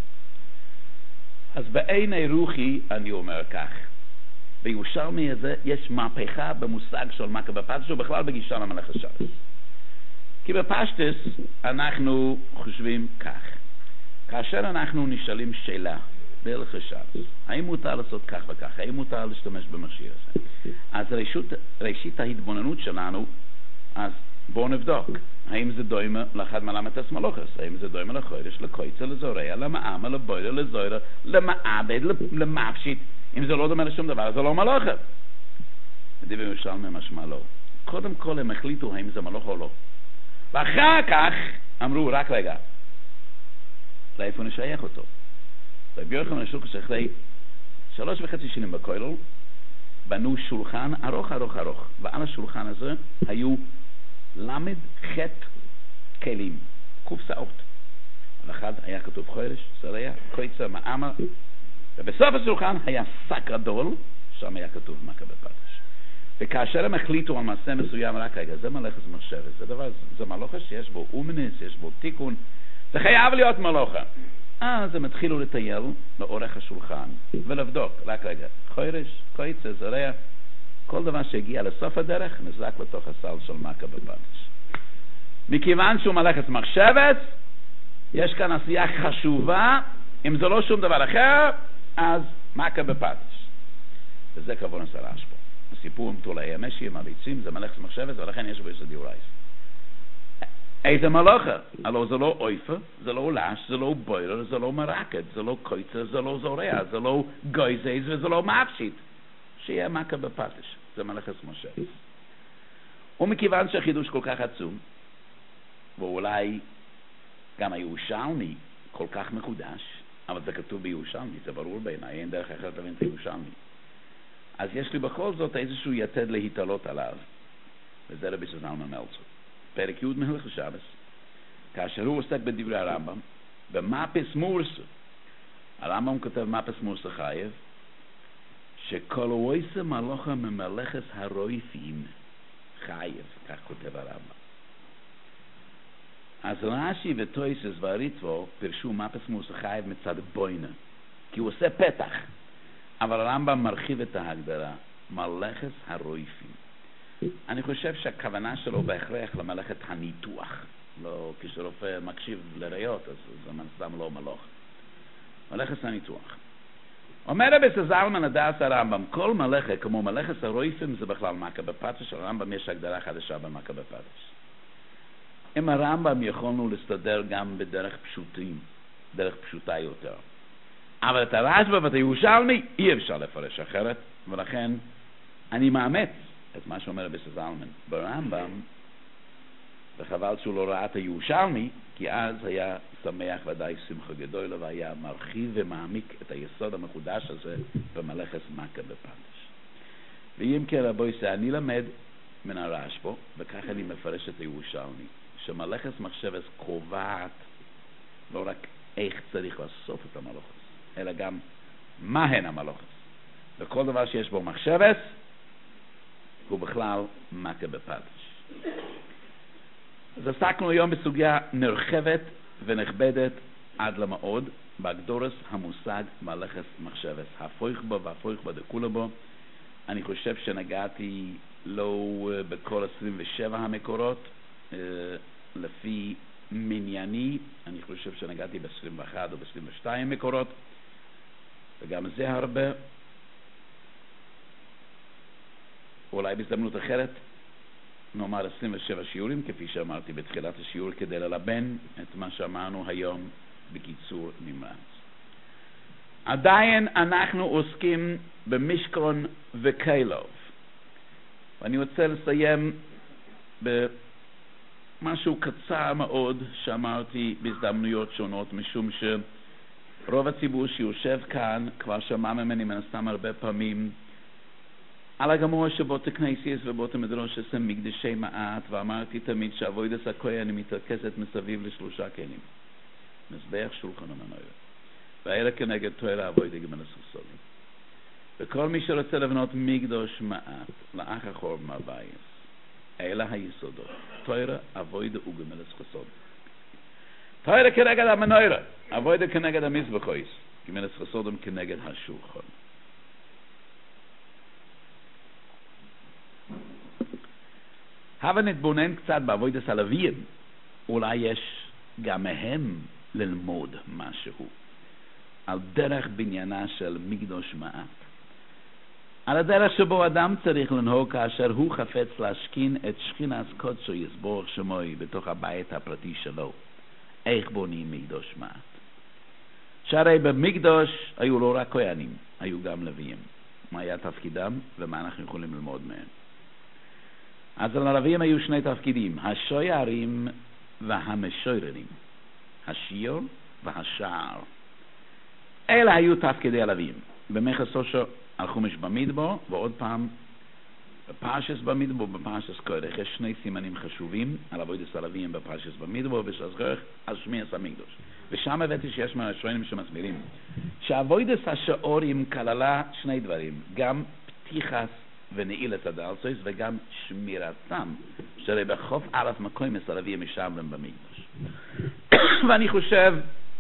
Speaker 1: אז בעיני רוחי אני אומר כך. בירושלמי הזה יש מהפכה במושג של מכה בפטיש, ובכלל בגישה למלאכת שבס. כי בפשטס אנחנו חושבים כך. כאשר אנחנו נשאלים שאלה בהלכות שבס, האם מותר לעשות כך וכך? האם מותר להשתמש במכשיר הזה? אז ראשית ההתבוננות שלנו, אז בואו נבדוק. האם זה דומה לאחד מלמדס מלאכת? האם זה דומה לחודש, לקויצר, לזורע, למעמה, לבוירה, לזוירה, למעבד, למפשית? אם זה לא דומה לשום דבר, זה לא מלאכת. בדברי ירושלמי משמע לא. קודם כל הם החליטו האם זה מלאכה או לא. ואחר כך אמרו, רק רגע, לאיפה נשייך אותו? רבי יוחנן ושלוקש אחרי 3.5 שנים בכולל, בנו שולחן ארוך ארוך ארוך, ועל השולחן הזה היו למד חטא כלים, קופסאות. על אחד היה כתוב חודש, זרע, קויצר, מעמה, ובסוף השולחן היה שק גדול, שם היה כתוב מכה בפטיש. וכאשר הם החליטו על מעשה מסוים, רק רגע, זה מלאכת מחשבת, זה דבר, זה מלאכה שיש בו אומנס, יש בו תיקון, זה חייב להיות מלאכה. אז הם התחילו לטייל לאורך השולחן ולבדוק, רק רגע, חודש, קויצר, זרע, כל דבר שהגיע לסוף הדרך נזרק לתוך הסל של מכה בפטיש. מכיוון שהוא מלאכת מחשבת, יש כאן עשייה חשובה, אם זה לא שום דבר אחר, אז מכה בפטיש. וזה כוונת הרשב"א. הסיפור עם תולעי המשי, עם הביצים, זה מלאכת מחשבת, ולכן יש בו איזה דיורייסא. איזה מלאכה? הלוא זה לא אויפה, זה לא לש, זה לא בוירר, זה לא מרקד, זה לא קויצר, זה לא זורע, זה לא גויזייז וזה לא מאפשית. שיהיה מכה בפטיש, זה מלאכת משה. ומכיוון שהחידוש כל כך עצום, ואולי גם הירושלמי כל כך מחודש, אבל זה כתוב בירושלמי, זה ברור בעיניי, אין דרך אחרת להבין את הירושלמי. אז יש לי בכל זאת איזשהו יתד להתעלות עליו, וזה רבי זלמן מלצר. פרק י' מהלכות שבת, כאשר הוא עוסק בדברי הרמב"ם, במפס מורסה. הרמב"ם כותב מפס מורסה חייב, שכל אויסה מלאכה ממלאכת הרויפים חייב, כך כותב הרמב"ם. אז רש"י וטויסס והריטב"א פירשו מפס מורסה חייב מצד בוינה, כי הוא עושה פתח, אבל הרמב"ם מרחיב את ההגדרה, מלאכת הרויפים. אני חושב שהכוונה שלו בהכרח למלאכת הניתוח. לא, כשרופא מקשיב לראיות, אז זה מנסם לא מלאך. מלאכת הניתוח. אומר רבי זלמן הדס הרמב"ם, כל מלאכה כמו מלאכת הרויפים זה בכלל מכה בפטיש, הרמב"ם יש הגדרה חדשה במכה בפטיש. עם הרמב"ם יכולנו להסתדר גם בדרך פשוטים, דרך פשוטה יותר. אבל את הרשב"א ואת הירושלמי אי אפשר לפרש אחרת, ולכן אני מאמץ את מה שאומר רבי זלמן ברמב"ם, וחבל שהוא לא ראה את הירושלמי, כי אז היה שמח ודאי שמחה גדולה, והיה מרחיב ומעמיק את היסוד המחודש הזה במלאכת מכה בפטיש. ואם כן רבוי שאני למד מן הרשב"א, וכך אני מפרש את הירושלמי, שמלאכת מחשבת קובעת לא רק איך צריך לאסוף את המלאכת, אלא גם מה הן המלאכת. וכל דבר שיש בו מחשבת הוא בכלל מכה בפטיש. אז עסקנו היום בסוגיה נרחבת ונכבדת עד למאוד, בהגדורס המושג מלאכת מחשבת. הפוך בו והפוך בו דכולה בו. אני חושב שנגעתי לא בכל 27 המקורות, לפי מנייני, אני חושב שנגעתי ב-21 או ב-22 מקורות, וגם זה הרבה. אולי בהזדמנות אחרת נאמר 27 שיעורים, כפי שאמרתי בתחילת השיעור, כדי ללבן את מה שאמרנו היום בקיצור נמרץ. עדיין אנחנו עוסקים במשכון וקיילוב, ואני רוצה לסיים במשהו קצר מאוד שאמרתי בהזדמנויות שונות, משום שרוב הציבור שיושב כאן כבר שמע ממני מן הסתם הרבה פעמים על הגמור שבות הכנסייס ובות המדרוש עושים מקדשי מעט, ואמרתי תמיד שעבודת הכהן מתרכזת מסביב לשלושה כלים: מזבח, שולחן ומנורה, והערב כנגד תורה עבודת גמל הסוסולים. וכל מי שרוצה לבנות מקדוש מעט לאח אחור מהבייס, אלה היסודות: תורה, עבודת וגמל הסוסולים. תורה כנגד המנורה, עבודת כנגד המזבחויס, גמל הסוסולים כנגד השולחן. הבה נתבונן קצת בעבודת הלוויים, אולי יש גם מהם ללמוד משהו על דרך בניינה של מקדוש מעט, על הדרך שבו אדם צריך לנהוג כאשר הוא חפץ להשכין את שכינת קודשו יסבורך שמוי בתוך הבית הפרטי שלו. איך בונים מקדוש מעט? שהרי במקדוש היו לא רק כהנים, היו גם לוויים. מה היה תפקידם ומה אנחנו יכולים ללמוד מהם? אז ללוויים היו שני תפקידים: השוירים והמשוררים, השיר והשער. אלה היו תפקידי הלוויים. במכס אושר על חומש במדבר, ועוד פעם בפרשס במדבר ובפרשס קודש. יש שני סימנים חשובים על עבודת הלוויים בפרשס במדבר ובפרשס קודש על שמירת המקדש. ושם הבאתי שיש מהראשונים שמסבירים שעבודת השעורים כללה שני דברים: גם פתיחת ונעילת הדלסויס וגם שמירתם, שהרי בחוף א' מקום הלוויים משמרים במקדש. ואני חושב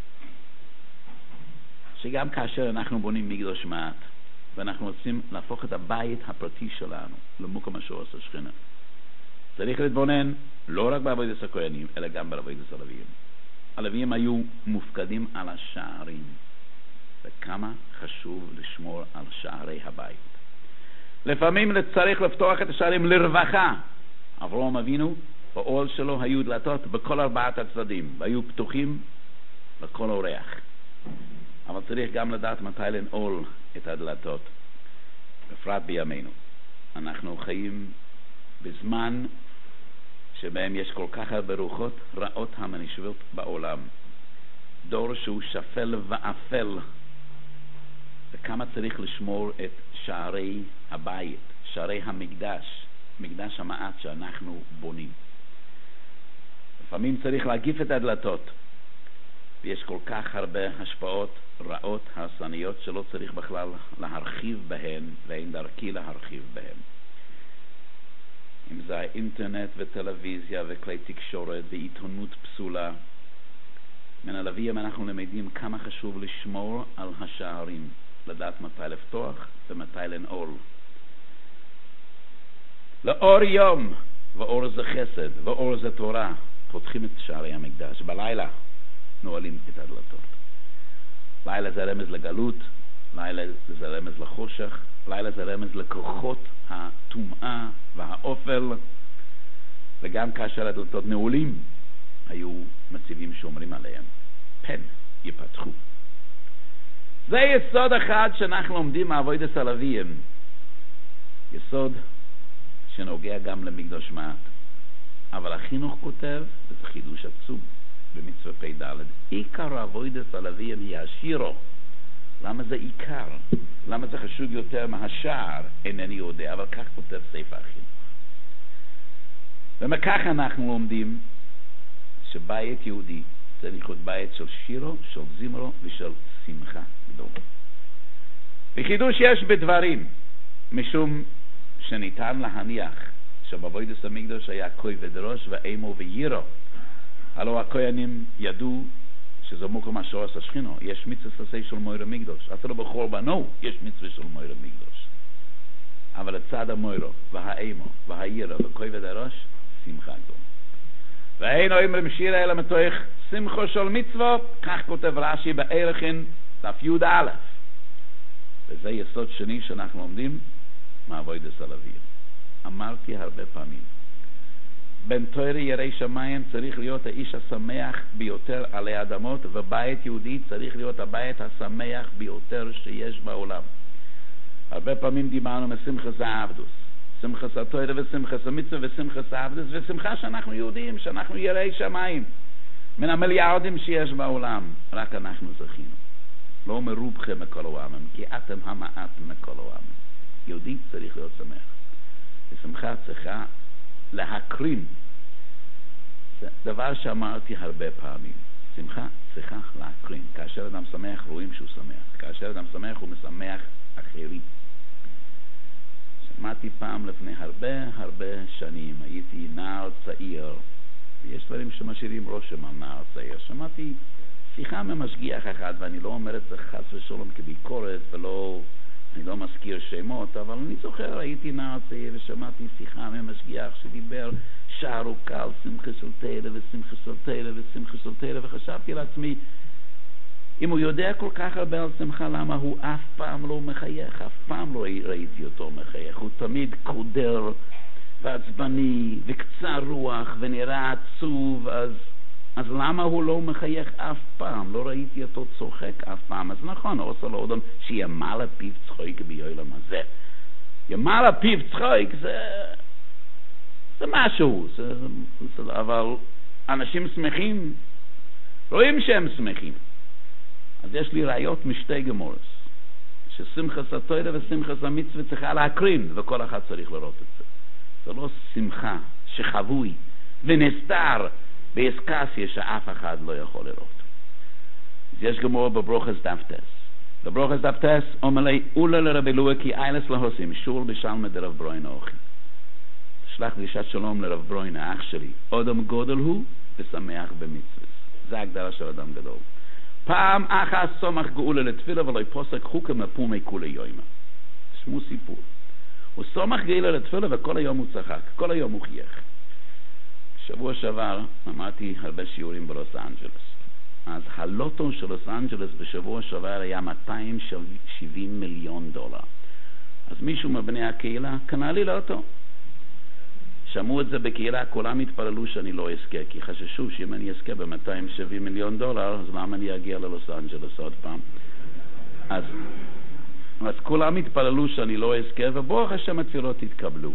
Speaker 1: שגם כאשר אנחנו בונים מקדש מעט ואנחנו רוצים להפוך את הבית הפרטי שלנו למקום אשר עושה שכינה, צריך להתבונן לא רק בעבודת הכהנים אלא גם בעבודת הלוויים. הלוויים היו מופקדים על השערים, וכמה חשוב לשמור על שערי הבית. לפעמים צריך לפתוח את השערים לרווחה. אברהם אבינו באוהל שלו היו דלתות בכל 4 הצדדים, והיו פתוחים לכל אורח. אבל צריך גם לדעת מתי לנעול את הדלתות, בפרט בימינו. אנחנו חיים בזמן שבהם יש כל כך הרבה רוחות רעות המנשבות בעולם. דור שהוא שפל ואפל, וכמה צריך לשמור את שערי הבית, שערי המקדש, מקדש המעט שאנחנו בונים. לפעמים צריך להגיף את הדלתות, ויש כל כך הרבה השפעות רעות הרסניות שלא צריך בכלל להרחיב בהן, ואין דרכי להרחיב בהן. אם זה האינטרנט וטלוויזיה וכלי תקשורת ועיתונות פסולה, מן הלוויים אנחנו למדים כמה חשוב לשמור על השערים, לדעת מתי לפתוח ומתי לנעול. לאור יום, ואור זה חסד, ואור זה תורה, פותחים את שערי המקדש. בלילה נועלים את הדלתות. לילה זה רמז לגלות, לילה זה רמז לחושך, לילה זה רמז לכוחות הטומאה והאופל, וגם כאשר הדלתות נעולים, היו מציבים שומרים עליהם. פן יפתחו. זה יסוד אחד שאנחנו לומדים מעבודת הלוויים. יסוד שנוגע גם למקדש מעט. אבל החינוך כותב, וזה חידוש עצום במצווה פ"ד, עיקר עבודת הלוויים היא השירו. למה זה עיקר? למה זה חשוב יותר מהשער? אינני יודע, אבל כך כותב ספר החינוך. ומכך אנחנו לומדים שבית יהודי צריך להיות בית של שירו, של זמרו ושל שמחה גדולה. וחידוש יש בדברים, משום שניתן להניח שבעבודת המקדש היה כובד ראש ואימו ויירו. הלא הכהנים ידעו שזה מקום השורש השכינה. יש מצווה עשה של מויר המקדש. אפילו בחורבנו יש מצווה של מויר המקדש. אבל לצד המוירו והאימו והיירו וכובד הראש, שמחה גדולה. ואין אומרים שירה אלא מתוך שמחו של מצווה, כך כותב רש"י בערכין דף י"א. וזה יסוד שני שאנחנו לומדים מעבודת הלוויים. אמרתי הרבה פעמים, בן תורה ירא שמיים צריך להיות האיש השמח ביותר עלי אדמות, ובית יהודי צריך להיות הבית השמח ביותר שיש בעולם. הרבה פעמים דיברנו משמחת העבדוס, שמחת התורה ושמחת המצווה ושמחת העבדוס, ושמחה שאנחנו יהודים, שאנחנו יראי שמיים. מן המיליארדים שיש בעולם, רק אנחנו זכינו. לא מרובכם מכל העמים, כי אתם המעט מכל העמים. יהודי צריך להיות שמח. ושמחה צריכה להקרין. זה דבר שאמרתי הרבה פעמים. שמחה צריכה להקרין. כאשר אדם שמח רואים שהוא שמח. כאשר אדם שמח הוא משמח אחרים. שמעתי פעם לפני הרבה שנים, הייתי נער צעיר, ויש דברים שמשאירים רושם על נער צעיר. שמעתי שיחה ממשגיח אחד, ואני לא אומר את זה חס ושלום כביקורת, אני לא מזכיר שמות, אבל אני זוכר, הייתי נער צעיר ושמעתי שיחה ממשגיח שדיבר שערו קל, שמחה של תהילה ושמחה של תהילה ושמחה של תהילה, וחשבתי לעצמי, אם הוא יודע כל כך הרבה על שמחה, למה הוא אף פעם לא מחייך? אף פעם לא ראיתי אותו מחייך. הוא תמיד קודר ועצבני וקצר רוח ונראה עצוב, אז למה הוא לא מחייך אף פעם? לא ראיתי אותו צוחק אף פעם. אז נכון, עושה לו אדם שימל הפיו צחוק ביועלם הזה. ימל הפיו צחוק זה משהו, אבל אנשים שמחים, רואים שהם שמחים. אז יש לי ראיות משתי גמורס, ששמחת התורה ושמחת המצווה צריכה להקרין, וכל אחד צריך לראות את זה. זה לא שמחה שחבוי ונסתר באסקסיה שאף אחד לא יכול לראות. אז יש גמור בברוכס דף טס. בברוכס דף טס אומר לי, אולה לרבי לואה כי איילס להוסים, שול בשלמה דרב ברוין אוכי. שלח דרישת שלום לרב ברוין, האח שלי. אדם גודל הוא ושמח במצווה. זה ההגדרה של אדם גדול. פעם אחת סומך גאולה לתפילה ולא יפוסק חוקה מפומי כולי יוימה. תשמעו סיפור. הוא סומך גאולה לתפילה וכל היום הוא צחק, כל היום הוא חייך. שבוע שעבר אמרתי הרבה שיעורים בלוס אנג'לס. אז הלוטו של לוס אנג'לס בשבוע שעבר היה $270 מיליון. אז מישהו מבני הקהילה קנה לי לוטו. שמעו את זה בקהילה, כולם התפללו שאני לא אזכה, כי חששו שאם אני אזכה ב$270 מיליון, אז למה אני אגיע ללוס אנג'לס עוד פעם? אז כולם התפללו שאני לא אזכה, וברוך השם התפילות התקבלו.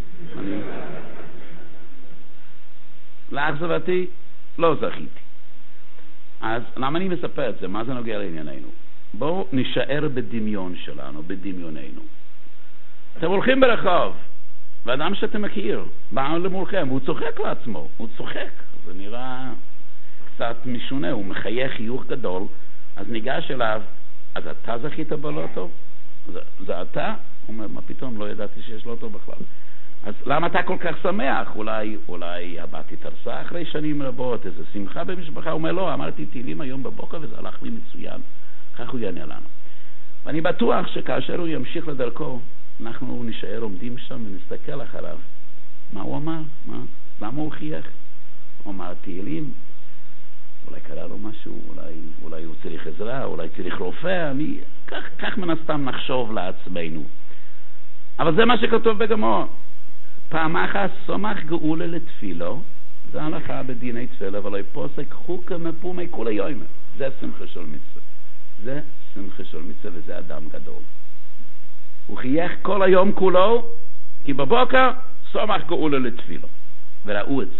Speaker 1: לאכזבתי, לא זכיתי. אז למה אני מספר את זה? מה זה נוגע לענייננו? בואו נשאר בדמיון שלנו, בדמיוננו. אתם הולכים ברחוב, ואדם שאתם מכיר, בא למולכם, הוא צוחק לעצמו, הוא צוחק. זה נראה קצת משונה, הוא מחייך חיוך גדול, אז ניגש אליו, אז אתה זכית בלוטו? זה אתה? הוא אומר, מה פתאום, לא ידעתי שיש לוטו בכלל. אז למה אתה כל כך שמח? אולי הבת התארסה אחרי שנים רבות, איזו שמחה במשפחה. הוא אומר, לא, אמרתי תהילים היום בבוקר וזה הלך לי מצוין. כך הוא יענה לנו. ואני בטוח שכאשר הוא ימשיך לדרכו, אנחנו נשאר עומדים שם ונסתכל אחריו. מה הוא אמר? למה הוא חייך? הוא אמר תהילים. אולי קרה לו משהו, אולי הוא צריך עזרה, אולי צריך רופא. כך מן הסתם נחשוב לעצמנו. אבל זה מה שכתוב בגמרא. פעם אחת סומך גאולה לתפילו, זה הלכה בדיני תפילה, אבל פוסק חוקה מפומי כל היום. זה שמחה של מצווה. זה שמחה של מצווה וזה אדם גדול. הוא חייך כל היום כולו, כי בבוקר סומך גאולה לתפילו. וראו את זה.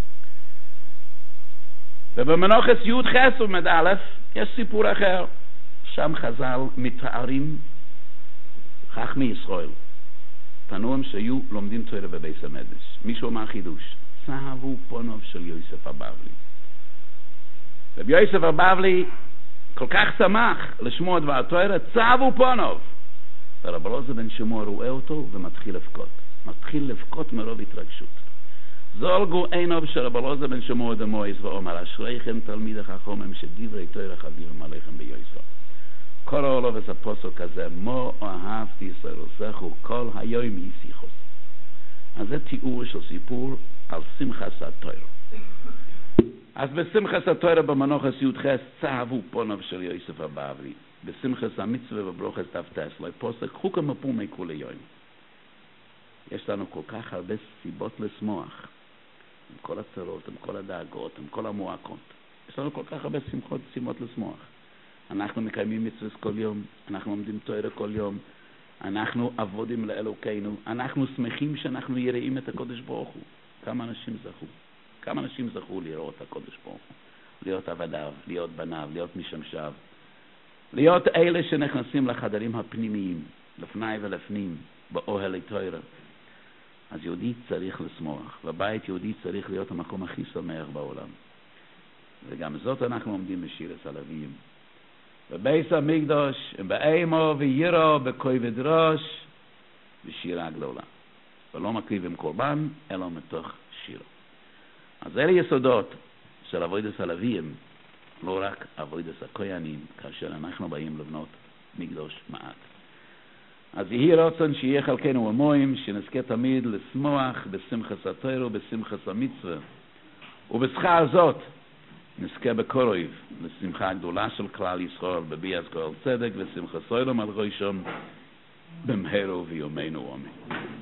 Speaker 1: ובמנוחס י' ח' ומד א' יש סיפור אחר. שם חז"ל מתארים חכמי ישראל. תנוהם שהיו לומדים תורה בבית המקדש. מישהו אמר חידוש. צהבו פונוב של יוסף הבבלי. רבי יוסף הבבלי כל כך שמח לשמוע דבר תורה, צהבו פונוב. ורב אלעזר בן שמוע רואה אותו ומתחיל לבכות. מתחיל לבכות מרוב התרגשות. זולגו עיניו של רב אלעזר בן שמוע דמויס ואומר, אשריכם תלמידי חכמים שדברי תורה חביבים עליכם ביוסף. קורא לו את הפסוק הזה, מו אהבתי ישראלך כל היום השיחו. אז זה תיאור של סיפור על שמחת התורה. אז בשמחת התורה במנוחס י' ח' צהבו פוניו של יוסף הבבלי. בשמחת המצווה בברוכת ת"ט פוסק חוקה מפומי כל היום. יש לנו כל כך הרבה סיבות לשמוח. עם כל הצרות, עם כל הדאגות, עם כל המועקות. יש לנו כל כך הרבה סיבות לשמוח. אנחנו מקיימים מצוות כל יום, אנחנו עומדים תורה כל יום, אנחנו עבודים לאלוקינו, אנחנו שמחים שאנחנו יראים את הקודש ברוך הוא. כמה אנשים זכו לראות את הקודש ברוך הוא, להיות עבדיו, להיות בניו, להיות משמשיו, להיות אלה שנכנסים לחדרים הפנימיים, לפני ולפנים, באוהל תורה. אז יהודי צריך לשמוח, ובית יהודי צריך להיות המקום הכי שמח בעולם. וגם זאת אנחנו עומדים בשירת הלוויים. בבית המקדש, באימו וירו, בכובד ראש, בשירה גדולה. ולא מקריבים קורבן, אלא מתוך שירה. אז אלה יסודות של עבודת הלוויים, לא רק עבודת הכהנים, כאשר אנחנו באים לבנות מקדש מעט. אז יהי רצון שיהיה חלקנו המוים, שנזכה תמיד לשמוח בשמחת התורה ובשמחת המצווה. ובשכר זאת, נזכה בקורב לשמחה הגדולה של כלל ישראל בביאת כל צדק ושמחה סוילם על ראשם במהרה ובימינו אמן.